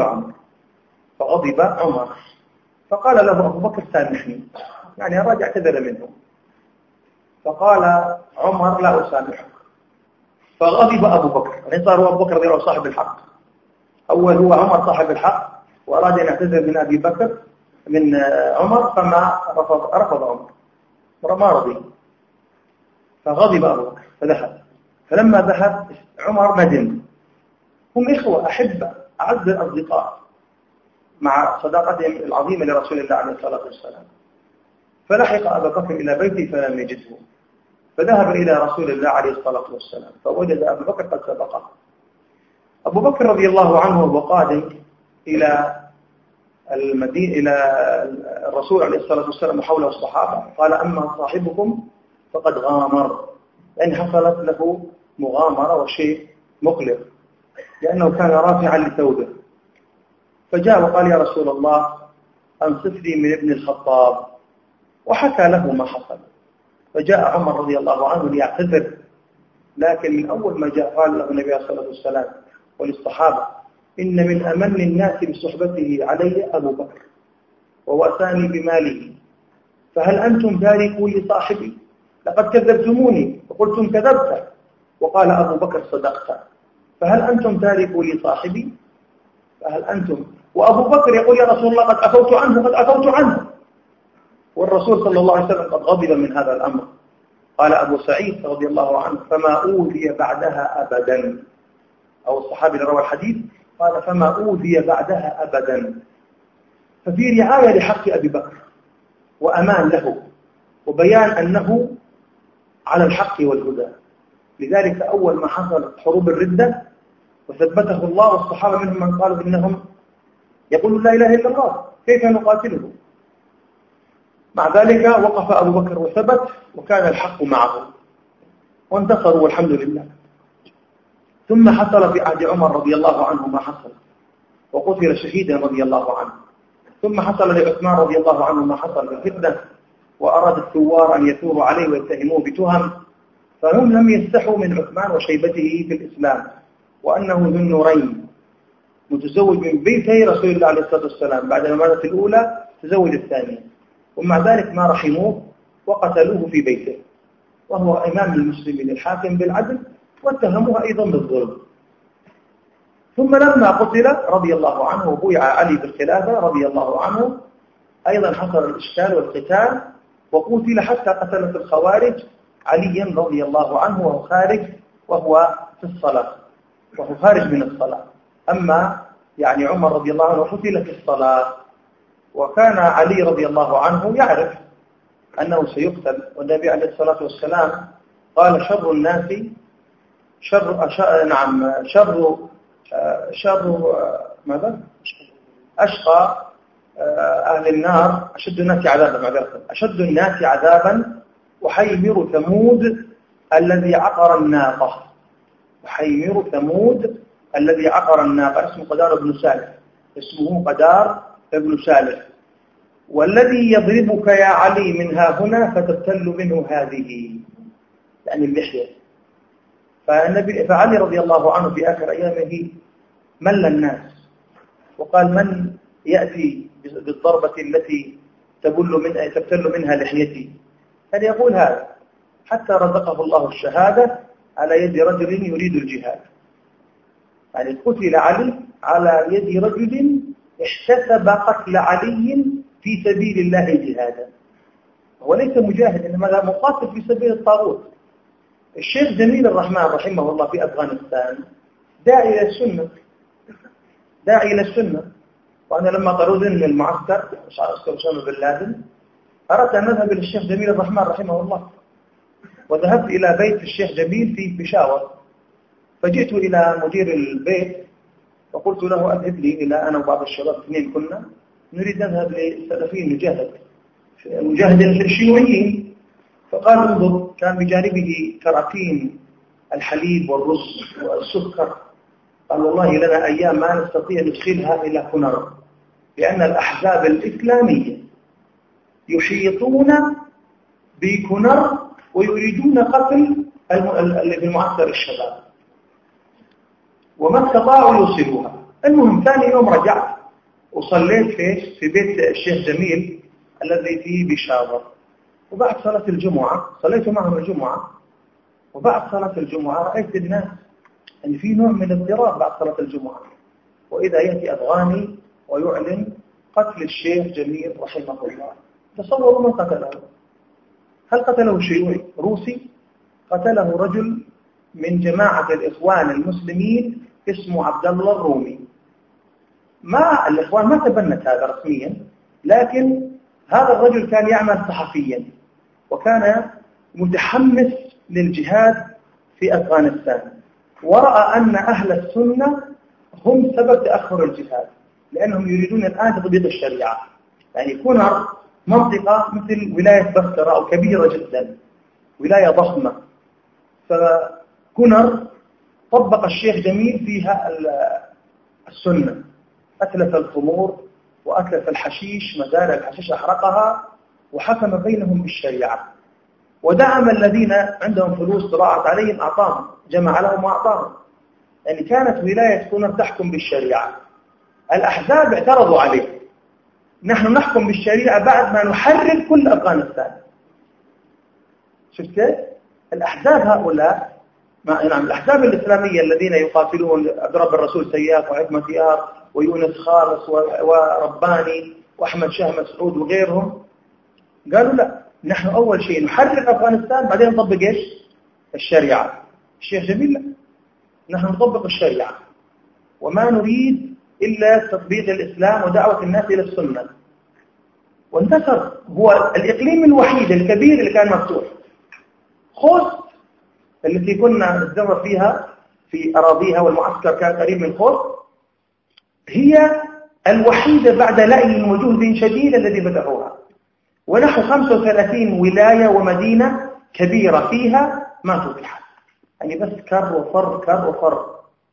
Speaker 2: عمر فقال له أبو بكر سامحني، يعني أراد اعتذر منه، فقال عمر لا أسامحك، فغضب أبو بكر، يعني صار أبو بكر رضي الله صاحب الحق، أول هو عمر صاحب الحق وأراد أن يعتذر من أبي بكر من عمر، فما رفض عمر ما رضي، فغضب أبو بكر فذهب. فلما ذهب عمر ندم، هم إخوة أحبة أعز الأصدقاء مع صداقتهم العظيمة لرسول الله عليه الصلاة والسلام، فلحق أبا بكر إلى بيته فلم يجده، فذهب إلى رسول الله عليه الصلاة والسلام فوجد أبا بكر قد سبقه. أبو بكر رضي الله عنه وقادم إلى المدينة إلى الرسول عليه الصلاة والسلام حوله الصحابة، قال أما صاحبكم فقد غامر، لأن حصلت له مغامرة وشيء مقلق، لأنه كان رافعا لثوبه، فجاء وقال يا رسول الله أنصف لي من ابن الخطاب، وحكى له ما حصل. فجاء عمر رضي الله عنه ليعتذر، لكن من أول ما جاء قال له النبي عليه الصلاة والسلام وللصحابة إن من أمن الناس بصحبته علي أبو بكر ووأساني بماله، فهل أنتم تاركوا لصاحبي؟ لقد كذبتموني وقلتم كذبت، وقال أبو بكر صدقت، فهل أنتم تاركوا لصاحبي؟ فهل أنتم؟ وأبو بكر يقول يا رسول الله قد عفوت عنه. والرسول صلى الله عليه وسلم قد غضب من هذا الأمر. قال أبو سعيد رضي الله عنه: فما أوذي بعدها أبدا، أو الصحابي اللي روى الحديث قال: فما أوذي بعدها أبدا. ففي رعاية لحق أبي بكر وأمان له وبيان أنه على الحق والهدى. لذلك أول ما حصلت حروب الردة وثبته الله، والصحابة منهم من قالوا إنهم يقولون لا إله إلا الله، كيف نقاتله؟ مع ذلك وقف أبو بكر وثبت، وكان الحق معه وانتصروا والحمد لله. ثم حصل في عهد عمر رضي الله عنه ما حصل، وقتل شهيدا رضي الله عنه. ثم حصل لعثمان رضي الله عنه ما حصل بالفتنة، وأراد الثوار أن يثوروا عليه ويتهموه بتهم، فهم لم يستحوا من عثمان وشيبته في الإسلام، وأنه ذو النورين متزوج من بيتي رسول الله عليه الصلاة والسلام. بعد ما ماتت الأولى تزوج الثانية، ومع ذلك ما رحموه وقتلوه في بيته، وهو إمام المسلمين الحاكم بالعدل، واتهموه أيضا بالظلم. ثم لما قتل رضي الله عنه وبويع علي بالخلافة رضي الله عنه، أيضا حصل الإشكال والقتال، وقتل حتى قتلت الخوارج عليا رضي الله عنه وهو في الصلاة، وهو خارج من الصلاة. أما يعني عمر رضي الله عنه قتل في الصلاة، وكان علي رضي الله عنه يعرف أنه سيقتل، والنبي عليه الصلاة والسلام قال: شر الناس ماذا؟ أشقى أهل النار أشد الناس عذابا وحيمر ثمود الذي عقر الناقة. اسمه قدار بن سالف. والذي يضربك يا علي من ها هنا فتبتل منه هذه، يعني اللحية. فعلي رضي الله عنه في آخر أيامه مل الناس، وقال: من يأتي بالضربة التي تبتل منها لحيتي؟ كان يقول هذا حتى رزقه الله الشهادة على يد رجل يريد الجهاد. يعني قتل علي على يد رجل احتسب قتل علي في سبيل الله جهادا. هو ليس مجاهد، إنما مقاتل في سبيل الطاغوت. الشيخ جميل الرحمن رحمه الله في أفغانستان داعي إلى السنة. وأنا لما طردني من المعسكر أسامة بن لادن، أردت أن أذهب إلى الشيخ جميل الرحمن رحمه الله، وذهبت إلى بيت الشيخ جميل في بشاور. فجئت إلى مدير البيت وقلت له: أذهب لي إلى أنا وبعض الشباب، اثنين كنا نريد نذهب للسلفيين نجاهد الشيوعيين. فقال: انظر، كان بجانبه كراتين الحليب والرز والسكر. قال: والله لنا أيام ما نستطيع ندخلها إلى كنر، لأن الأحزاب الإسلامية يحيطون بكنر ويريدون قتل اللي في المعسكر الشباب، وما استطاعوا يوصلوها. المهم ثاني يوم رجعت وصليت في بيت الشيخ جميل الذي في بشاور، وبعد صلاة الجمعة صليت معهم الجمعة، وبعد صلاة الجمعة رأيت الناس أن في نوع من اضطراب بعد صلاة الجمعة، وإذا يأتي أفغاني ويعلن قتل الشيخ جميل رحمه الله. تصوروا من قتله. هل قتله شيوعي روسي؟ قتله رجل من جماعة الإخوان المسلمين اسمه عبد الله الرومي. الإخوان ما تبنت هذا رسميا، لكن هذا الرجل كان يعمل صحفيا، وكان متحمس للجهاد في أفغانستان، ورأى أن أهل السنة هم سبب تأخر الجهاد، لأنهم يريدون الآن تطبيق الشريعة. يعني كونر منطقة مثل ولاية بسرة أو كبيرة جدا، ولاية ضخمة، فكونر طبق الشيخ جميل فيها السنة، أتلف الخمور وأتلف الحشيش، مزارع الحشيش أحرقها، وحكم بينهم بالشريعة، ودعم الذين عندهم فلوس ضاعت عليهم أعطاهم، جمع لهم وأعطاهم. يعني كانت ولاية كونر تحكم بالشريعة. الأحزاب اعترضوا عليه: نحن نحكم بالشريعة بعد ما نحرر كل أفغانستان. شفت؟ الأحزاب هؤلاء الأحزاب الإسلامية الذين يقاتلون أضرب الرسول سياف وحكمة يار ويونس خالص ورباني وأحمد شاه مسعود وغيرهم، قالوا لا، نحن أول شيء نحرر أفغانستان بعدين نطبق إيش؟ الشريعة. الشيخ جميل لا، نحن نطبق الشريعة وما نريد إلا تطبيق الإسلام ودعوة الناس إلى السنة. وانتصر. هو الإقليم الوحيد الكبير اللي كان مفتوح. خوست التي كنا نتدرب فيها في أراضيها والمعسكر كان قريب من خوست هي الوحيدة بعد لأي وجهد شديد الذي فتحوها، ونحو 35 ولاية ومدينة كبيرة فيها ما فتحت، يعني بس كر وفر كر وفر.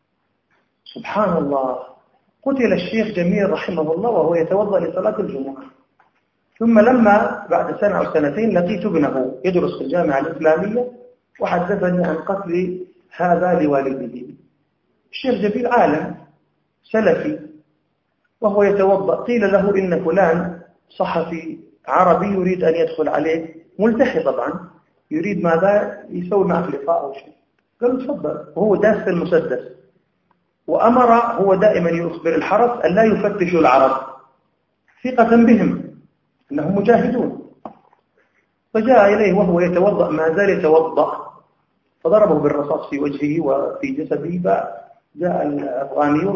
Speaker 2: سبحان الله. قتل الشيخ جميل رحمه الله وهو يتوضأ لصلاة الجمعة، ثم لما بعد سنة أو سنتين لقيت ابنه يدرس في الجامعة الإسلامية وحدثني عن قتل هذا لوالده. الشيخ جميل عالم سلفي وهو يتوضأ، قيل له إن فلان صحفي عربي يريد أن يدخل عليه، ملتحي طبعا، يريد ماذا يسوي معك لقاء أو شيء. قال تفضل، وهو داس المسدس، وأمر هو دائما يخبر الحرس أن لا يفتشوا العرب ثقة بهم أنهم مجاهدون. فجاء إليه وهو يتوضأ، ما زال يتوضأ، فضربه بالرصاص في وجهه وفي جسده، فجاء الأفغانيون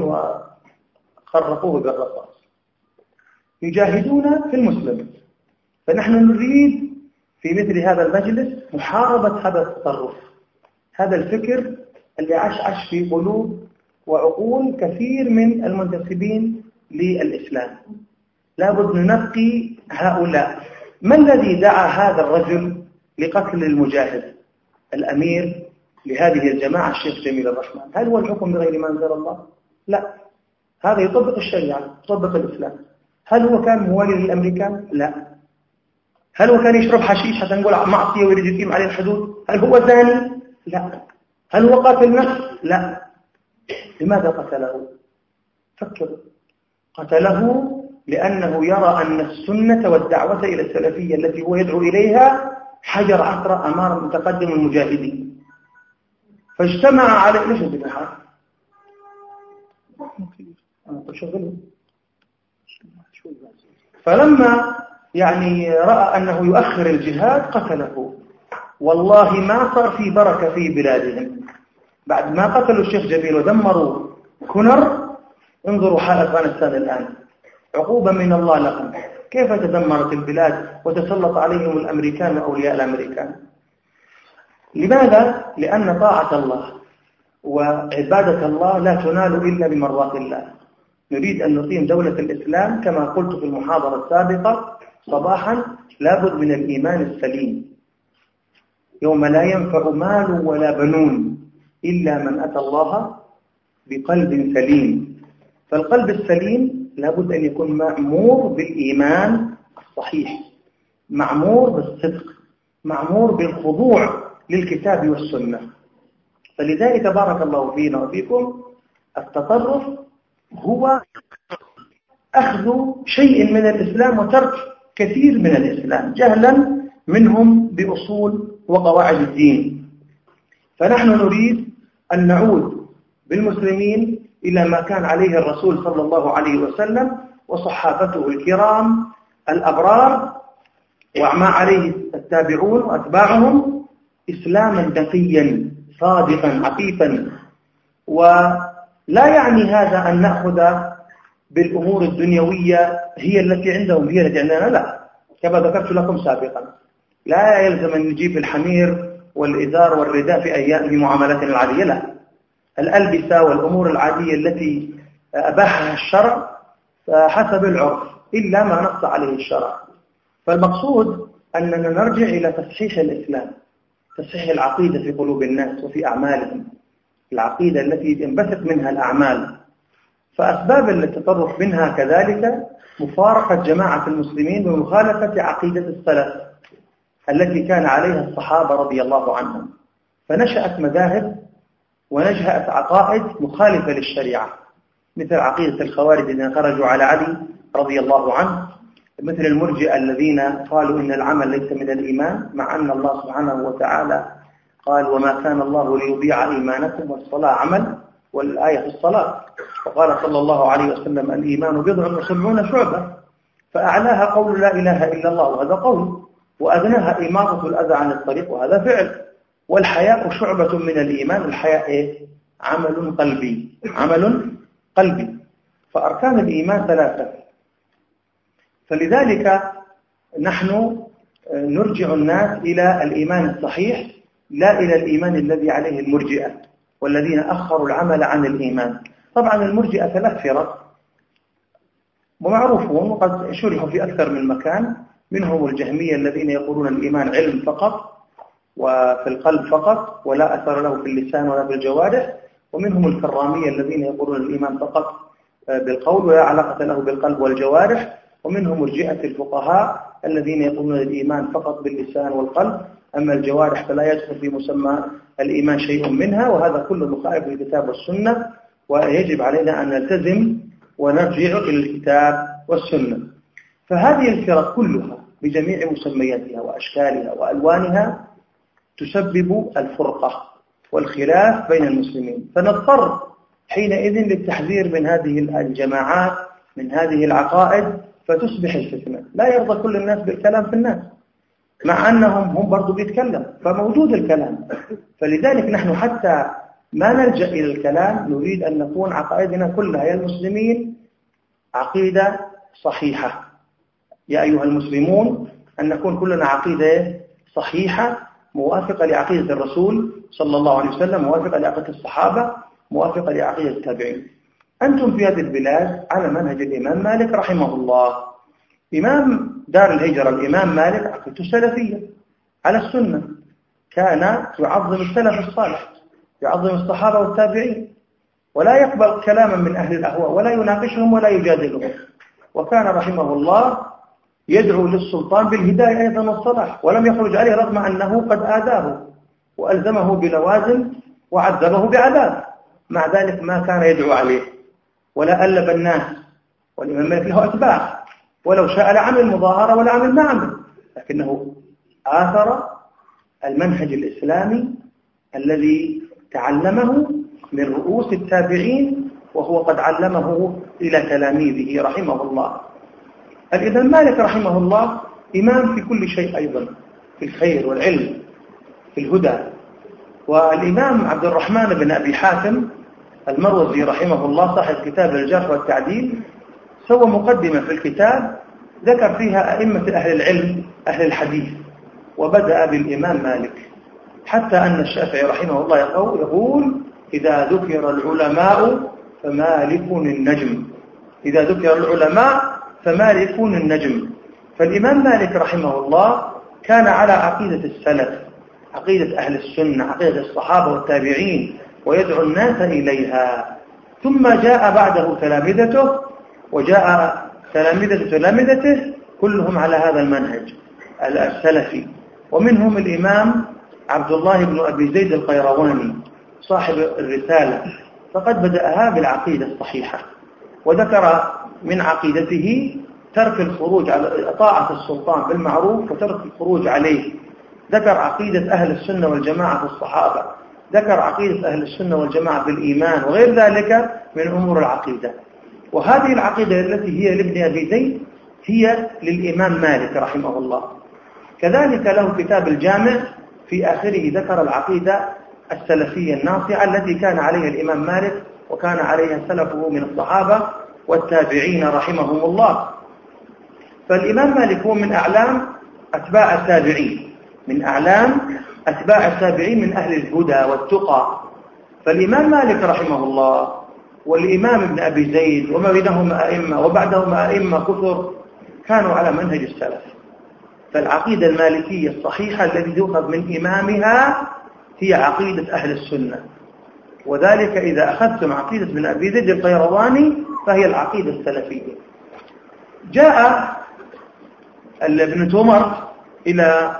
Speaker 2: وخرقوه بالرصاص. يجاهدون في المسلم. فنحن نريد في مثل هذا المجلس محاربة هذا التطرف، هذا الفكر اللي عاش في قلوب وعقول كثير من المنتسبين للإسلام. لابد ننقي هؤلاء. ما الذي دعا هذا الرجل لقتل المجاهد الأمير لهذه الجماعة الشيخ جميل الرحمن؟ هل هو الحكم بغير ما أنزل الله؟ لا، هذا يطبق الشريعة، يطبق الإسلام. هل هو كان موالي للأمريكان؟ لا. هل هو كان يشرب حشيش حتى نقول معصية ويريد يقيم عليه الحدود؟ هل هو زاني؟ لا. هل هو قاتل نفس؟ لا. لماذا قتله؟ فكروا. قتله لأنه يرى أن السنة والدعوة إلى السلفية التي هو يدعو إليها حجر عثرة أمام متقدم المجاهدين. فاجتمع عليه. ليش البحار؟ فلما رأى أنه يؤخر الجهاد قتله. والله ما صار في بركة في بلادهم بعد ما قتلوا الشيخ جميل ودمروا كنر. انظروا حال أفغانستان الآن، عقوبة من الله لهم. كيف تدمرت البلاد وتسلط عليهم الأمريكان وأولياء الأمريكان؟ لماذا؟ لأن طاعة الله وعبادة الله لا تنال إلا بمرضات الله. نريد أن نقيم دولة الإسلام كما قلت في المحاضرة السابقة صباحا، لابد من الإيمان السليم. يوم لا ينفع مال ولا بنون إلا من أتى الله بقلب سليم. فالقلب السليم لابد أن يكون معمور بالإيمان الصحيح، معمور بالصدق، معمور بالخضوع للكتاب والسنة. فلذلك بارك الله فينا وفيكم، التطرف هو أخذ شيء من الإسلام وترك كثير من الإسلام جهلا منهم بأصول وقواعد الدين. فنحن نريد أن نعود بالمسلمين إلى ما كان عليه الرسول صلى الله عليه وسلم وصحابته الكرام الأبرار، وما عليه التابعون وأتباعهم، إسلاما نقيا صادقا عفيفا. ولا يعني هذا أن نأخذ بالأمور الدنيوية هي التي عندهم هي التي عندنا، لا. كما ذكرت لكم سابقا، لا يلزم أن نجيب الحمير والإزار والرداء في معاملاتنا العادية، لا. الألبسة والأمور العادية التي أباحها الشرع حسب العرف إلا ما نص عليه الشرع. فالمقصود أننا نرجع إلى تصحيح الإسلام، تصحيح العقيدة في قلوب الناس وفي أعمالهم، العقيدة التي ينبثق منها الأعمال. فأسباب التطرف منها كذلك مفارقة جماعة المسلمين بمخالفة عقيدة السلف التي كان عليها الصحابة رضي الله عنهم. فنشأت مذاهب ونشأت عقائد مخالفة للشريعة، مثل عقيدة الخوارج الذين خرجوا على علي رضي الله عنه، مثل المرجئة الذين قالوا إن العمل ليس من الإيمان، مع أن الله سبحانه وتعالى قال وما كان الله ليضيع إيمانكم والصلاة عمل، والآية في الصلاة. وقال صلى الله عليه وسلم الإيمان 70 و70 شعبة، فأعلاها قول لا إله إلا الله، وهذا قول. وأدناها إماطة الأذى عن الطريق، وهذا فعل. والحياء شعبة من الإيمان. الحياء إيه؟ عمل قلبي، عمل قلبي. فأركان الإيمان 3. فلذلك نحن نرجع الناس إلى الإيمان الصحيح، لا إلى الإيمان الذي عليه المرجئة والذين أخروا العمل عن الإيمان. طبعا المرجئة 3 فرق ومعروفون وقد شرحوا في أكثر من مكان. منهم الجهمية الذين يقولون الإيمان علم فقط وفي القلب فقط ولا أثر له في اللسان ولا في الجوارح. ومنهم الكرامية الذين يقولون الإيمان فقط بالقول ولا علاقة له بالقلب والجوارح. ومنهم مرجئة الفقهاء الذين يقولون الإيمان فقط باللسان والقلب، أما الجوارح فلا يدخل في مسمى الإيمان شيء منها. وهذا كله مخالف للكتاب والسنة، ويجب علينا أن نلتزم ونرجع إلى الكتاب والسنة. فهذه الفرق كلها بجميع مسمياتها وأشكالها وألوانها تسبب الفرقة والخلاف بين المسلمين. فنضطر حينئذ للتحذير من هذه الجماعات، من هذه العقائد، فتصبح الفتنة. لا يرضى كل الناس بالكلام في الناس، مع أنهم هم برضو بيتكلم، فموجود الكلام. فلذلك نحن حتى ما نلجأ إلى الكلام نريد أن نكون عقائدنا كلها يا المسلمين عقيدة صحيحة. يا أيها المسلمون أن نكون كلنا عقيدة صحيحة موافقة لعقيدة الرسول صلى الله عليه وسلم، موافقة لعقيدة الصحابة، موافقة لعقيدة التابعين. أنتم في هذه البلاد على منهج الإمام مالك رحمه الله. إمام دار الهجرة الإمام مالك عقيدته سلفية على السنة، كان يعظم السلف الصالح، يعظم الصحابة والتابعين، ولا يقبل كلاما من أهل الأهواء ولا يناقشهم ولا يجادلهم. وكان رحمه الله يدعو للسلطان بالهداية أيضا والصلاح، ولم يخرج عليه رغم أنه قد آذاه وألزمه بلوازم وعذبه بعذاب، مع ذلك ما كان يدعو عليه ولا ألب الناس. والإمام مالك له أتباع، ولو شاء لعمل مظاهرة ولا عمل ما عمل، لكنه آثر المنهج الإسلامي الذي تعلمه من رؤوس التابعين، وهو قد علمه إلى تلاميذه رحمه الله. الإمام مالك رحمه الله إمام في كل شيء أيضا، في الخير والعلم، في الهدى. والإمام عبد الرحمن بن أبي حاتم المروزي رحمه الله صاحب كتاب الجرح والتعديل سوى مقدمة في الكتاب ذكر فيها أئمة أهل العلم أهل الحديث، وبدأ بالإمام مالك، حتى أن الشافعي رحمه الله يقول إذا ذكر العلماء فمالك النجم، إذا ذكر العلماء فمالك النجم. فالإمام مالك رحمه الله كان على عقيدة السلف، عقيدة أهل السنة، عقيدة الصحابة والتابعين، ويدعو الناس إليها. ثم جاء بعده تلامذته، وجاء تلامذته كلهم على هذا المنهج السلفي. ومنهم الإمام عبد الله بن أبي زيد القيرواني صاحب الرسالة، فقد بدأها بالعقيدة الصحيحة، وذكر من عقيدته ترك الخروج على طاعة السلطان بالمعروف وترك الخروج عليه. ذكر عقيدة أهل السنة والجماعة في الصحابة، ذكر عقيدة أهل السنة والجماعة في الإيمان، وغير ذلك من أمور العقيدة. وهذه العقيدة التي هي لابن أبي زيد هي للإمام مالك رحمه الله. كذلك له كتاب الجامع في آخره ذكر العقيدة السلفية الناصعة التي كان عليها الإمام مالك وكان عليها سلفه من الصحابة والتابعين رحمهم الله. فالإمام مالك هو من أعلام أتباع التابعين، من أعلام أتباع التابعين من أهل الهدى والتقى. فالإمام مالك رحمه الله والإمام ابن أبي زيد وما بينهما أئمة وبعدهما أئمة كثر كانوا على منهج السلف. فالعقيدة المالكية الصحيحة التي تؤخذ من إمامها هي عقيدة أهل السنة، وذلك إذا أخذتم عقيدة ابن أبي زيد القيرواني فهي العقيدة السلفية. جاء ابن تومر إلى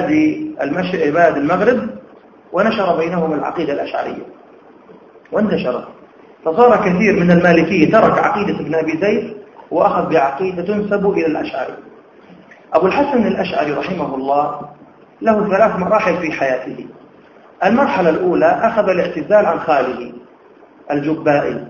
Speaker 2: بلاد المغرب ونشر بينهم العقيدة الأشعرية وانتشرت، فصار كثير من المالكية ترك عقيدة ابن أبي زيد وأخذ بعقيدة تنسب إلى الأشعري. أبو الحسن الأشعري رحمه الله له 3 مراحل في حياته. المرحلة الأولى أخذ الاعتزال عن خاله الجبائي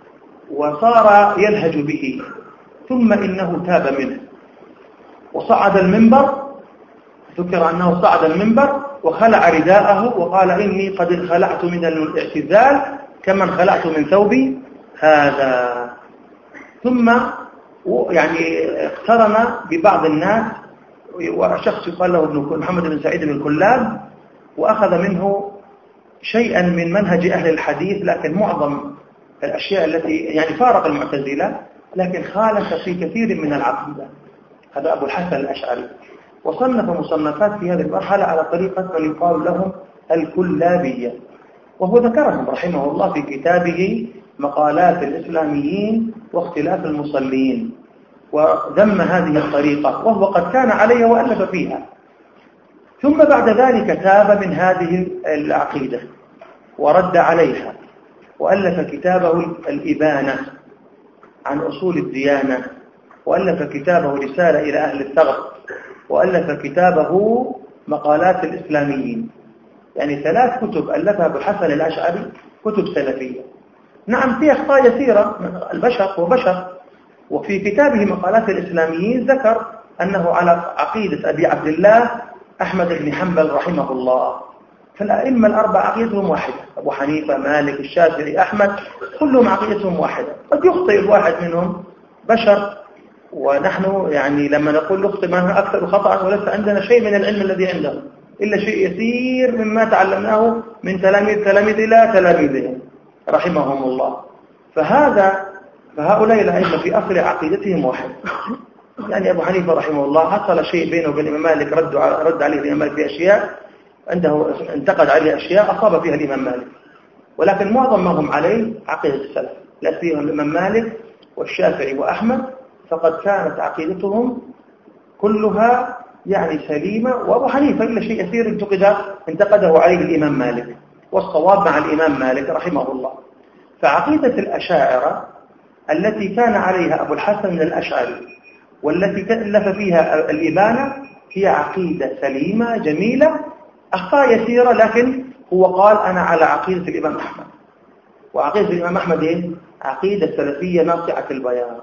Speaker 2: وصار يلهج به، ثم إنه تاب منه وصعد المنبر ذكر أنه صعد المنبر وخلع رداءه وقال إني قد خلعت من الاعتزال كمن خلعت من ثوبي هذا. ثم يعني اقترن ببعض الناس، وشخص يقال له محمد بن سعيد بن الكلاب، وأخذ منه شيئا من منهج أهل الحديث، لكن معظم الأشياء التي يعني فارق المعتزلة لكن خالف في كثير من العقيدة. هذا أبو الحسن الأشعري، وصنف مصنفات في هذه المرحلة على طريقة من يقال لهم الكلابية، وهو ذكرهم رحمه الله في كتابه مقالات الإسلاميين واختلاف المصلين، وذم هذه الطريقة وهو قد كان عليها وألف فيها. ثم بعد ذلك تاب من هذه العقيدة ورد عليها، وألف كتابه الإبانة عن أصول الديانة، وألف كتابه رسالة إلى أهل الثغر، وألف كتابه مقالات الإسلاميين. يعني 3 كتب ألفها أبو الحسن الأشعري، كتب سلفية. نعم في أخطاء يسيرة، البشر وبشر. وفي كتابه مقالات الإسلاميين ذكر أنه على عقيدة أبي عبد الله أحمد بن حنبل رحمه الله. فالأئمة ال4 عقيدتهم واحدة، أبو حنيفة مالك الشافعي أحمد، كلهم عقيدتهم واحدة. قد يخطئ الواحد منهم، بشر، ونحن يعني لما نقول نخطئ ما أكثر خطأ، وليس عندنا شيء من العلم الذي عندهم إلا شيء يسير مما تعلمناه من تلاميذ إلى تلاميذهم رحمهم الله. فهؤلاء الأئمة في أصل عقيدتهم واحد. يعني أبو حنيفة رحمه الله حصل شيء بينه وبين الإمام مالك، رد عليه الإمام مالك في أشياء، عنده انتقد عليه أشياء أصاب فيها الإمام مالك، ولكن معظم ما هم عليه عقيدة السلف، لا سيما الإمام مالك والشافعي وأحمد، فقد كانت عقيدتهم كلها يعني سليمة. وأبو حنيفة إلا شيء يسير انتقده عليه الإمام مالك، والصواب مع الإمام مالك رحمه الله. فعقيدة الأشاعرة التي كان عليها أبو الحسن الأشعري والتي تألف فيها الإبانة هي عقيدة سليمة جميلة، أخطاء يسيرة، لكن هو قال أنا على عقيدة الإمام أحمد. وعقيدة الإمام أحمد إيه؟ عقيدة سلفية ناصعة البيان.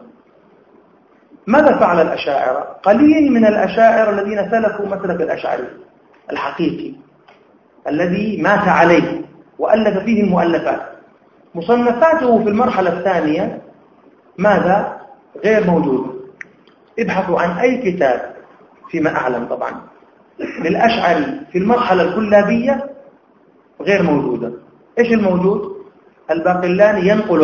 Speaker 2: ماذا فعل الأشاعرة؟ قليل من الأشاعرة الذين سلكوا مسلك الأشعري الحقيقي الذي مات عليه وألف فيه المؤلفات. مصنفاته في المرحلة الثانية ماذا؟ غير موجودة. ابحثوا عن أي كتاب فيما أعلم طبعا للأشعري في المرحلة الكلابية غير موجودة. إيش الموجود؟ الباقلاني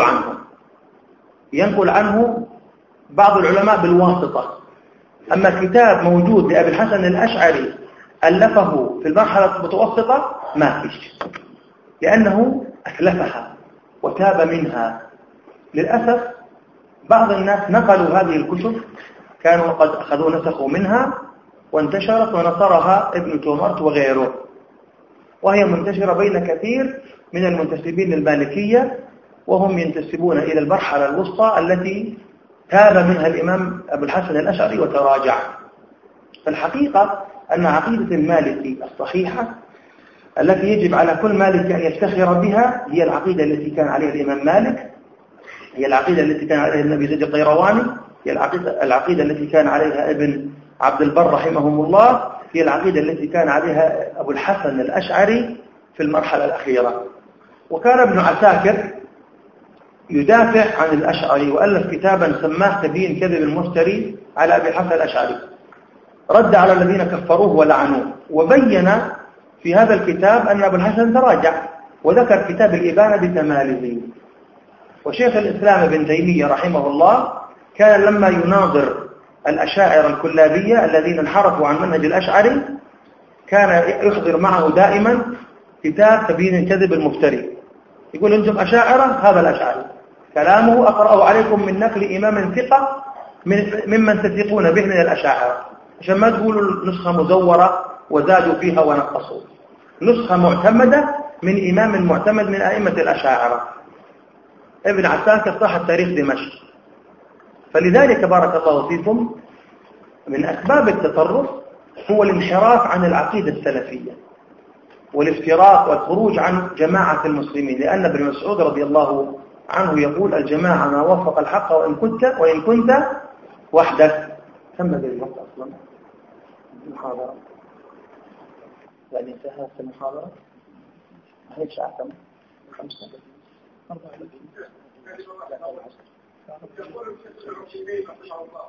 Speaker 2: ينقل عنه بعض العلماء بالواسطة، أما كتاب موجود لأبي الحسن الأشعري ألفه في المرحلة المتوسطة ما فيش، لأنه أتلفها وتاب منها. للأسف بعض الناس نقلوا هذه الكتب، كانوا قد أخذوا نسخوا منها وانتشرت ونصرها ابن تومرت وغيره، وهي منتشرة بين كثير من المنتسبين للمالكية، وهم ينتسبون إلى المرحلة الوسطى التي تاب منها الإمام أبو الحسن الأشعري وتراجع. فالحقيقة أن عقيدة المالكي الصحيحة التي يجب على كل مالك أن يفتخر بها هي العقيدة التي كان عليها الإمام مالك، هي العقيدة التي كان عليها النبي زيد القيرواني، هي العقيدة التي كان عليها ابن عبد البر رحمهم الله، هي العقيدة التي كان عليها أبو الحسن الأشعري في المرحلة الأخيرة. وكان ابن عساكر يدافع عن الأشعري، وألف كتابا سماه تبيين كذب المفتري على أبي الحسن الأشعري، رد على الذين كفروه ولعنوه، وبين في هذا الكتاب أن أبو الحسن تراجع، وذكر كتاب الإبانة بكماله. وشيخ الإسلام ابن تيمية رحمه الله كان لما يناظر الأشاعرة الكلابية الذين انحرفوا عن منهج الأشعري كان يحضر معه دائما كتاب تبيين الكذب المفتري، يقول أنتم أشاعرة، هذا الأشعري كلامه أقرأه عليكم من نقل إمام ثقة ممن تثقون به من الأشاعرة، عشان ما تقولوا نسخة مزورة وزادوا فيها ونقصوا، نسخة معتمدة من إمام معتمد من أئمة الأشاعرة. ابن عساكر صاحب تاريخ دمشق. فلذلك بارك الله فيكم من أسباب التطرف هو الانحراف عن العقيدة السلفية والافتراق والخروج عن جماعة المسلمين، لأن ابن مسعود رضي الله عنه يقول الجماعة ما وفق الحق وإن كنت وحدك. كم بدأ الوقت أصلا المحاضرة؟ يعني انتهت المحاضرة هيك ساعة 5
Speaker 3: يقول الشيخ العثيمين رحمه الله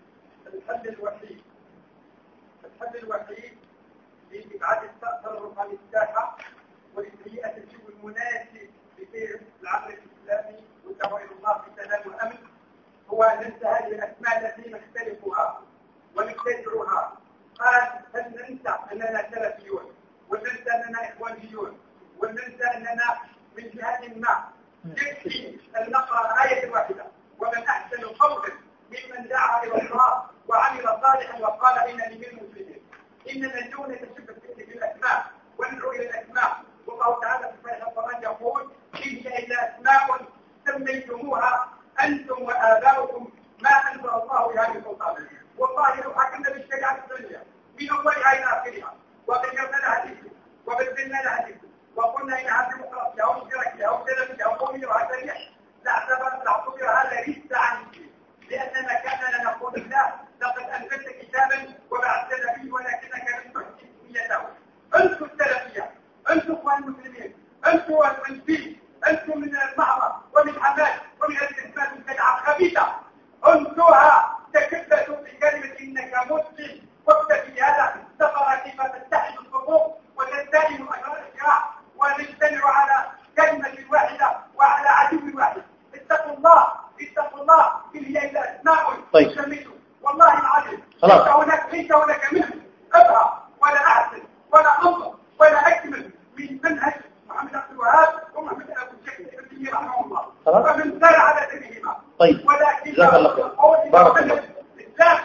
Speaker 3: الحل الوحيد لإبعاد التطرف عن الساحة ولتهيئة الجو المناسب لسير العمل الإسلامي والدعوة إلى الله في سلام وأمن هو أن ننسى هذه الأسماء التي نختلفها ونبتدعها. قال هل ننسى أننا سلفيون وننسى أننا إخوانيون وننسى أننا من جهة ما؟ يكفي أن نقرأ آية واحدة ومن أحسن قولا ممن دعا إلى الله وعمل صالحا وقال إنني من المسلمين. إننا اليوم نتشبه بالأسماء وندعو إلى الأسماء، والله تعالى في صحيح القرآن يقول إن هي إلا أسماء سميتموها أنتم وآباؤكم ما أنزل الله بها من سلطان. والله لو حكمنا بالشريعة الدنيا من أولها إلى آخرها وغيرنا لها ذكر وبدلنا لها ذكر وقلنا إنها ديمقراطية أو اشتراكية أو سلفية أو قومية وعسلية لاعتبر هذا رد عن الدين، لأننا كاننا نقول لا لقد أنزلت كتابا وبعثت به ولكنك لم تحسن نيته. أنتم السلفية، أنتم إخوان المسلمين، أنتم المنفي، أنتم من المعرة ومن حماس ومن الإسلام البدعة خبيثة، أنتوها تكبسوا بكلمة إنك مسلم وابتدي هذا سفر كيف تتحد الصفوف وتلتئم أجرار الشراع ونجتمع على كلمة واحدة وعلى عدو واحد. اتقوا الله إن هي إلا أسماء تسميتم والله العظيم ليس هناك منه أبهى ولا أحسن ولا أنظر ولا أكمل من منهج محمد عبد الوهاب ومحمد أبو الشيخ ابن رحمه الله ومن سار على سبيلهما.
Speaker 2: طيب جزاك الله خير. بارك الله.
Speaker 3: الإسلام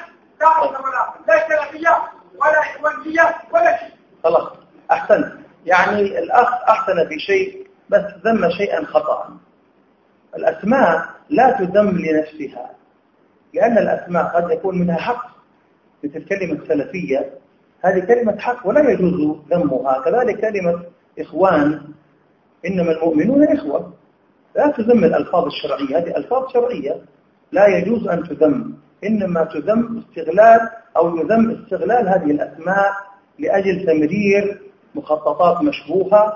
Speaker 3: لا سلفية ولا إخوانية ولا شيء.
Speaker 2: خلاص أحسن. يعني الأخ أحسن في شيء بس ذم شيئا خطأ. الأسماء لا تذم لنفسها، لأن الأسماء قد يكون منها حق، مثل كلمة سلفية هذه كلمة حق ولا يجوز ذمها. كذلك كلمة إخوان، إنما المؤمنون إخوة، لا تذم الألفاظ الشرعية، هذه ألفاظ شرعية لا يجوز أن تذم، إنما تذم استغلال أو يذم استغلال هذه الأسماء لأجل تمرير مخططات مشبوهة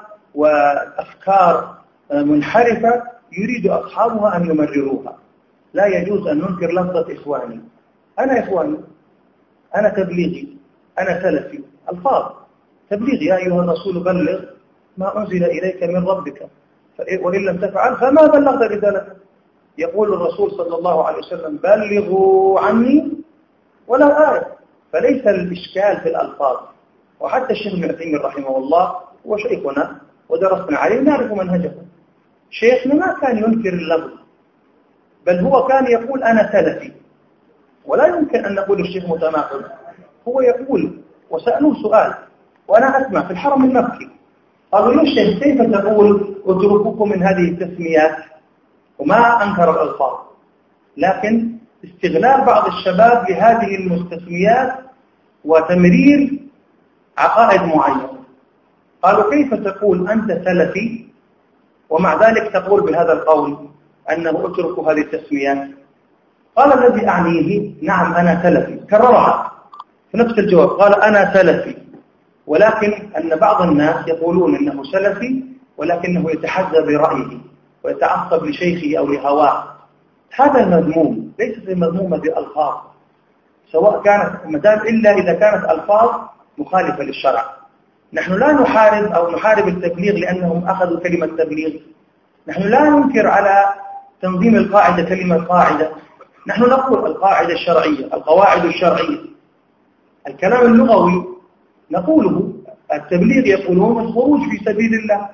Speaker 2: وأفكار منحرفة يريد أصحابها أن يمرروها. لا يجوز أن ننكر لفظة إخواني. أنا إخواني، أنا تبليغي، أنا سلفي، ألفاظ تبليغ. يا أيها الرسول بلغ ما أنزل إليك من ربك وإن لم تفعل فما بلغت رسالته. يقول الرسول صلى الله عليه وسلم بلغوا عني ولو آية. فليس الإشكال في الألفاظ. وحتى الشيخ ابن عثيمين رحمه الله هو شيخنا ودرسنا عليه نعرف منهجه. شيخنا ما كان ينكر اللفظ، بل هو كان يقول أنا سلفي، ولا يمكن أن نقول الشيخ متناقض. هو يقول وسألوه سؤال وأنا أسمع في الحرم المكي، قالوا له الشيخ كيف تقول اتركوكم من هذه التسميات؟ وما أنكر الألفاظ، لكن استغلال بعض الشباب لهذه المستسميات وتمرير عقائد معينة. قالوا كيف تقول أنت سلفي ومع ذلك تقول بهذا القول أنه اترك هذه التسميات؟ قال الذي أعنيه نعم أنا سلفي، كررها في نفس الجواب، قال أنا سلفي، ولكن أن بعض الناس يقولون إنه سلفي ولكنه يتحدى برأيه ويتعصب لشيخه أو لهواه. هذا المذموم، ليست المذمومة بألفاظ، سواء كانت مدام إلا إذا كانت ألفاظ مخالفة للشرع. نحن لا نحارب أو نحارب التبليغ لأنهم أخذوا كلمة تبليغ. نحن لا ننكر على تنظيم القاعدة كلمة قاعدة. نحن نقول القاعدة الشرعية، القواعد الشرعية، الكلام اللغوي نقوله. التبليغ يقولون الخروج في سبيل الله،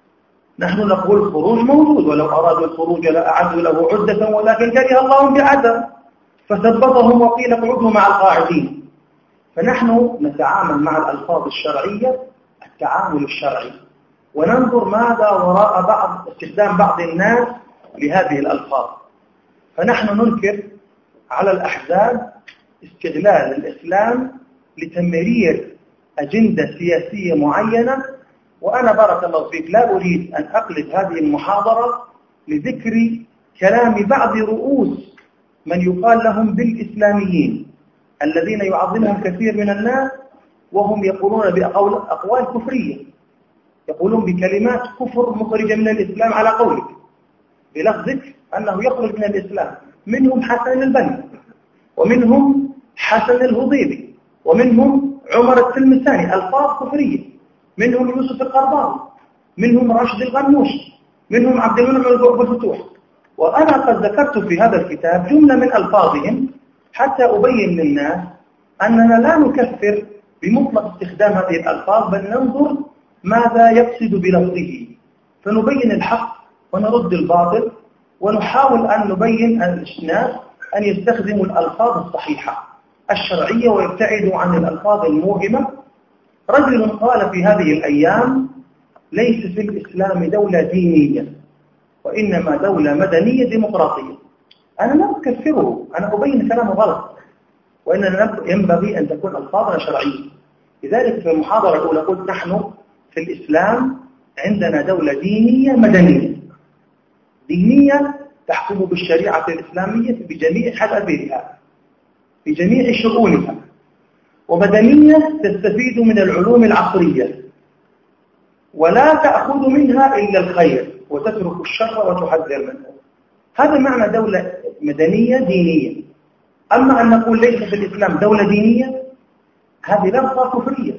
Speaker 2: نحن نقول الخروج موجود، ولو أرادوا الخروج لأعدوا له عدة ولكن كره الله بعدم فثبتهم وقيل اقعدوا مع القاعدين. فنحن نتعامل مع الألفاظ الشرعية التعامل الشرعي، وننظر ماذا وراء استخدام بعض الناس لهذه الألفاظ. فنحن ننكر على الأحزاب استغلال الإسلام لتمرير أجندة سياسية معينة. وأنا بارك الله فيك لا أريد أن أقلب هذه المحاضرة لذكر كلام بعض رؤوس من يقال لهم بالإسلاميين الذين يعظمهم كثير من الناس وهم يقولون بأقوال كفرية، يقولون بكلمات كفر مخرجة من الإسلام على قولك بلفظك أنه يخرج من الإسلام. منهم حسن البني، ومنهم حسن الهضيبي، ومنهم عمر التلمساني، ألفاظ كفرية. منهم يوسف القرضاوي، منهم راشد الغنوش، منهم عبد المنعم أبو الفتوح. وأنا قد ذكرت في هذا الكتاب جملة من ألفاظهم حتى أبين للناس أننا لا نكفر بمطلق استخدام هذه الألفاظ، بل ننظر ماذا يقصد بلفظه، فنبين الحق ونرد الباطل، ونحاول أن نبين الناس أن يستخدموا الألفاظ الصحيحة الشرعية ويبتعدوا عن الألفاظ الموهمة. رجل قال في هذه الأيام: ليس في الإسلام دولة دينية، وإنما دولة مدنية ديمقراطية. أنا لا أكفره، أنا أبين كلامه غلط، وإننا ينبغي أن تكون ألفاظنا شرعية. لذلك في المحاضرة الأولى قلت: نحن في الإسلام عندنا دولة دينية مدنية، دينية تحكم بالشريعة الإسلامية بجميع حذافيرها في جميع شؤونها، ومدنية تستفيد من العلوم العصرية ولا تأخذ منها إلا الخير وتترك الشر وتحذر منه. هذا معنى دولة مدنية دينية. أما أن نقول ليس في الإسلام دولة دينية، هذه لفظة كفرية.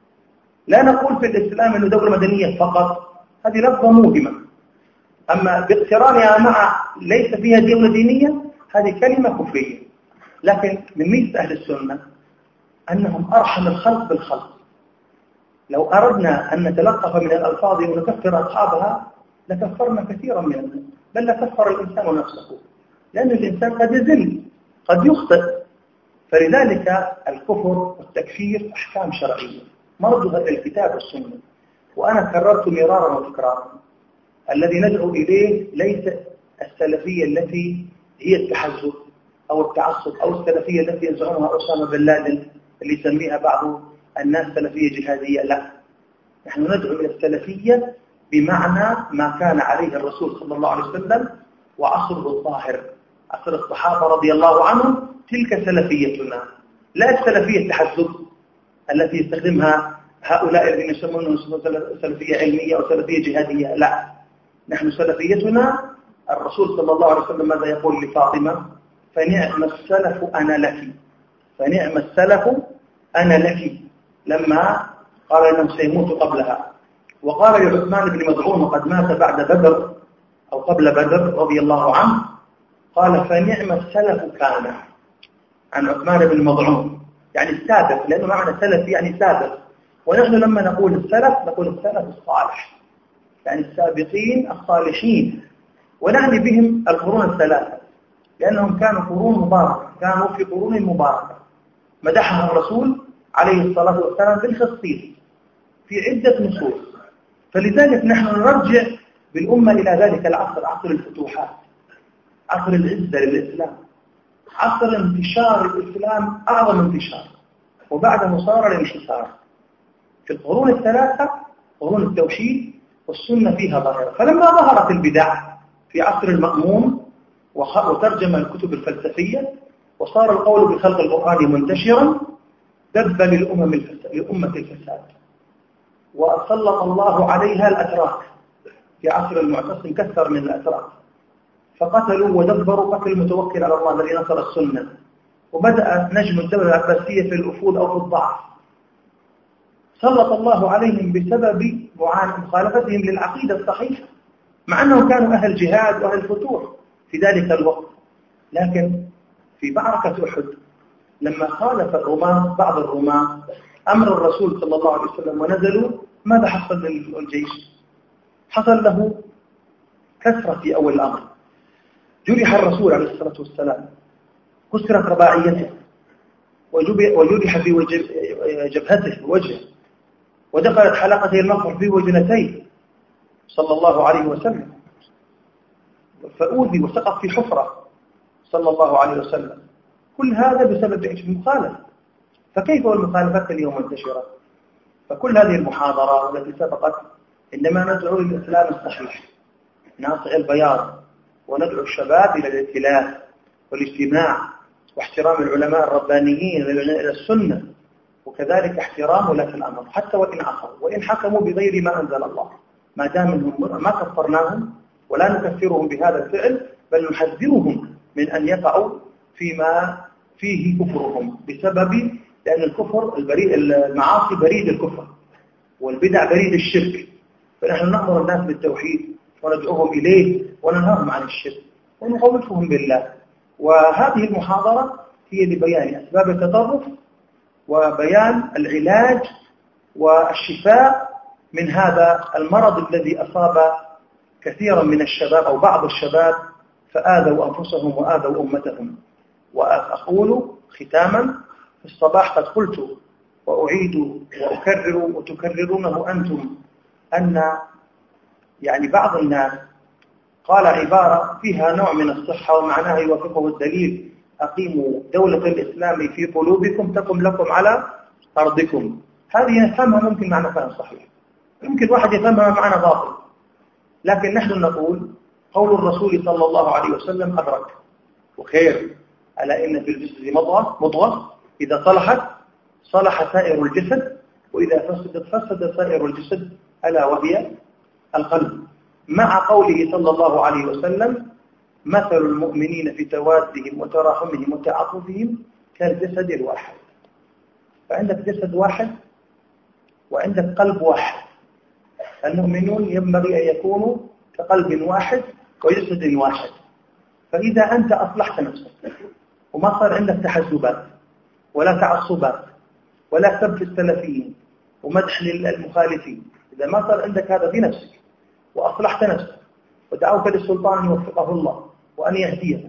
Speaker 2: لا نقول في الإسلام أنه دولة مدنية فقط، هذه لفظة موهمة. أما باقترانها مع ليس فيها دولة دينية، هذه كلمة كفرية. لكن من ميزة أهل السنة أنهم أرحم الخلق بالخلق. لو أردنا أن نتلقف من الألفاظ ونكفر أصحابها لكفرنا كثيرا من الناس، بل لكفر الإنسان نفسه، لأن الإنسان قد يزل، قد يخطئ. فلذلك الكفر والتكفير أحكام شرعية مرجوها إلى الكتاب والسنة. وأنا كررت مرارا وتكرارا: الذي ندعو إليه ليس السلفية التي هي التحزب أو التعصب، أو السلفية التي يزعمها أسامة بن لادن اللي يسميها بعض الناس سلفية جهادية. لا، نحن ندعو إلى السلفية بمعنى ما كان عليه الرسول صلى الله عليه وسلم وعصره الطاهر، عصر الصحابة رضي الله عنهم. تلك سلفيتنا، لا السلفية التحزب التي يستخدمها هؤلاء الذين يسمونهم سلفية علمية أو سلفية جهادية. لا، نحن سلفيتنا الرسول صلى الله عليه وسلم ماذا يقول لفاطمة؟ فنعم السلف أنا لك، فنعم السلف أنا لك، لما قال إنه سيموت قبلها. وقال لعثمان بن مظعون وقد مات بعد بدر أو قبل بدر رضي الله عنه، قال فنعم السلف كان، عن عثمان بن مظعون، يعني السابق، لأنه معنى سلف يعني سابق. ونحن لما نقول السلف نقول السلف الصالح، يعني السابقين الصالحين، ونعني بهم القرون الثلاثة، لأنهم كانوا قرون مباركة، كانوا في قرون مباركة مدحها الرسول عليه الصلاة والسلام بالخصيص في عدة نصوص. فلذلك نحن نرجع بالأمة إلى ذلك العصر، عصر الفتوحات، عصر العزة للإسلام، عصر انتشار الإسلام أعظم انتشار، وبعده صار الانحسار. في القرون الثلاثة قرون التوحيد والسنة فيها ظاهرة. فلما ظهرت البدع في عصر المأمون وترجم الكتب الفلسفية وصار القول بخلق القرآن منتشرا، دب للأمة الفساد، وسلط الله عليها الأتراك. في عصر المعتصم كثر من الأتراك، فقتلوا ودبروا قتل المتوكل على الله الذي نصر السنة، وبدأ نجم الدولة العباسية في الأفول أو في الضعف. سلط الله عليهم بسبب مخالفتهم للعقيدة الصحيحة، مع أنهم كانوا أهل جهاد وأهل فتوح في ذلك الوقت. لكن في معركة أحد لما خالف الرومان بعض الرومان أمر الرسول صلى الله عليه وسلم ونزلوا، ماذا حصل للجيش؟ حصل له كسرة في أول الأمر، جرح الرسول عليه الصلاة والسلام، كسرت رباعيته، وجرح في جبهته وجهه، ودخلت حلقته المغفر في وجنتيه صلى الله عليه وسلم، فأوذي وسقط في حفرة صلى الله عليه وسلم. كل هذا بسبب المخالفة. فكيف والمخالفات اليوم منتشرة؟ فكل هذه المحاضرات التي سبقت إنما ندعو للإسلام الصحيح ناصع البياض، وندعو الشباب إلى الائتلاف والاجتماع واحترام العلماء الربانيين إلى السنة، وكذلك احترام ولاة الأمر حتى وإن عصوا وإن حكموا بغير ما أنزل الله، ما دام منهم ما كفرناهم ولا نكفرهم بهذا الفعل، بل نحذرهم من أن يقعوا فيما فيه كفرهم بسبب، لأن الكفر المعاصي بريد الكفر والبدع بريد الشرك، فنحن نأمر الناس بالتوحيد وندعوهم إليه وننهاهم عن الشرك ونخوفهم بالله. وهذه المحاضرة هي لبيان أسباب التطرف وبيان العلاج والشفاء من هذا المرض الذي أصاب كثيرا من الشباب أو بعض الشباب فآذوا أنفسهم وآذوا أمتهم. وأقول ختاما في الصباح قد قلت وأعيد وأكرر وتكررونه أنتم أن يعني بعض الناس قال عبارة فيها نوع من الصحة ومعناها يوافقه الدليل: أقيموا دولة الإسلام في قلوبكم تقم لكم على أرضكم. هذه نفهمها ممكن معنى فهم صحيح، يمكن واحد يفهمها معنى باطل، لكن نحن نقول قول الرسول صلى الله عليه وسلم أدرك وخير، ألا إن في الجسد مضغة إذا صلحت صلح سائر الجسد وإذا فسدت فسد سائر الجسد ألا وهي القلب. مع قوله صلى الله عليه وسلم: مثل المؤمنين في توادهم وتراحمهم وتعاطفهم كالجسد الواحد. فعندك جسد واحد وعندك قلب واحد. المؤمنون ينبغي أن يكونوا كقلب واحد وجسد واحد. فإذا أنت أصلحت نفسك وما صار عندك تحزبات ولا تعصبات ولا سب السلفيين ومدح للمخالفين، إذا ما صار عندك هذا في نفسك وأصلحت نفسك ودعوك للسلطان أن يوفقه الله وأن يهديه،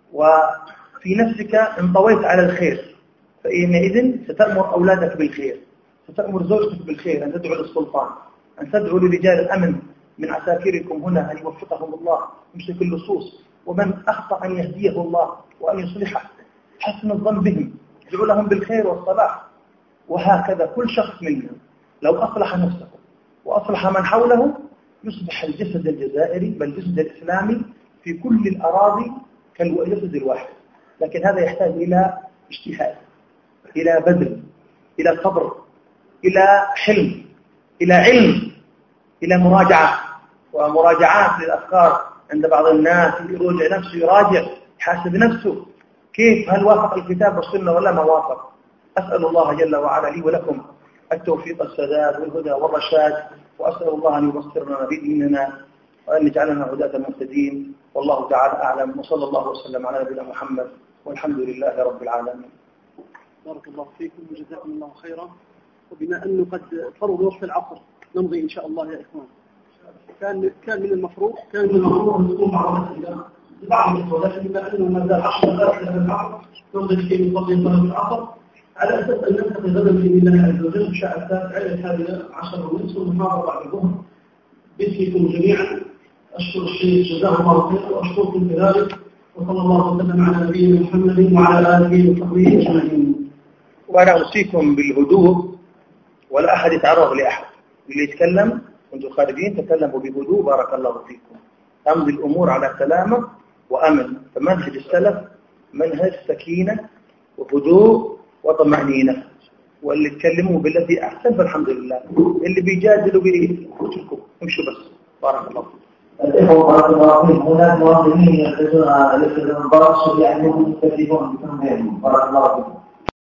Speaker 2: وفي نفسك انطويت على الخير، فإنئذ ستأمر أولادك بالخير، ستأمر زوجتك بالخير، أن تدعو للسلطان، أن تدعو لرجال الأمن من عساكركم هنا أن يوفقهم الله، يمسك اللصوص، ومن أخطأ أن يهديه الله وأن يصلحه، حسن الظن بهم، ادعو لهم بالخير والصلاح. وهكذا كل شخص منا لو أصلح نفسه وأصلح من حوله يصبح الجسد الجزائري بل الجسد الإسلامي في كل الأراضي كالجسد الواحد. لكن هذا يحتاج إلى اجتهاد، إلى بذل، إلى صبر، إلى حلم، إلى علم، إلى مراجعة ومراجعات للأفكار. عند بعض الناس يراجع نفسه، يراجع يحاسب نفسه كيف، هل وافق الكتاب والسنة ولا ما وافق. أسأل الله جل وعلا لي ولكم التوفيق السداد والهدى والرشاد، وأسأل الله أن يبصرنا بديننا وأن يجعلنا هداة مهتدين. والله تعالى أعلم، وصلى الله وسلم على نبينا محمد والحمد لله رب العالمين.
Speaker 1: بارك الله فيكم وجزاكم الله خيرا. وبما أنه قد فرض وقت العصر نمضي إن شاء الله يا إخوان. كان من المفروض أن تكون بعض الصلاة، بما أنه ما زال 10 دقائق من العصر نمضي في نصلي صلاة العصر على أساس أن نلتقي غدا بإذن الله عز وجل الساعة 11:10 والمحاضرة بعد الظهر. باسمكم جميعا أشكر الشيخ جزاه الله خيرا وأشكركم كذلك، وصلى الله وسلم على نبينا محمد وعلى آله وصحبه أجمعين.
Speaker 2: وأنا أوصيكم بالهدوء ولا أحد يتعرض لأحد، اللي يتكلم وانتم خارجين تكلموا بهدوء بارك الله فيكم. أمضي الأمور على سلامة وأمن. فمنهج السلف منهج سكينة وهدوء وطمأنينة، واللي يتكلموا بالذي أحسن فالحمد لله، اللي بيجادلوا بيتركوا امشوا بس. بارك الله فيكم.
Speaker 4: الإخوة بارك الله فيكم. هناك مواطنين يرتدون على الاستخدام البرص يعني يكتفون بتنظيم. بارك الله فيكم.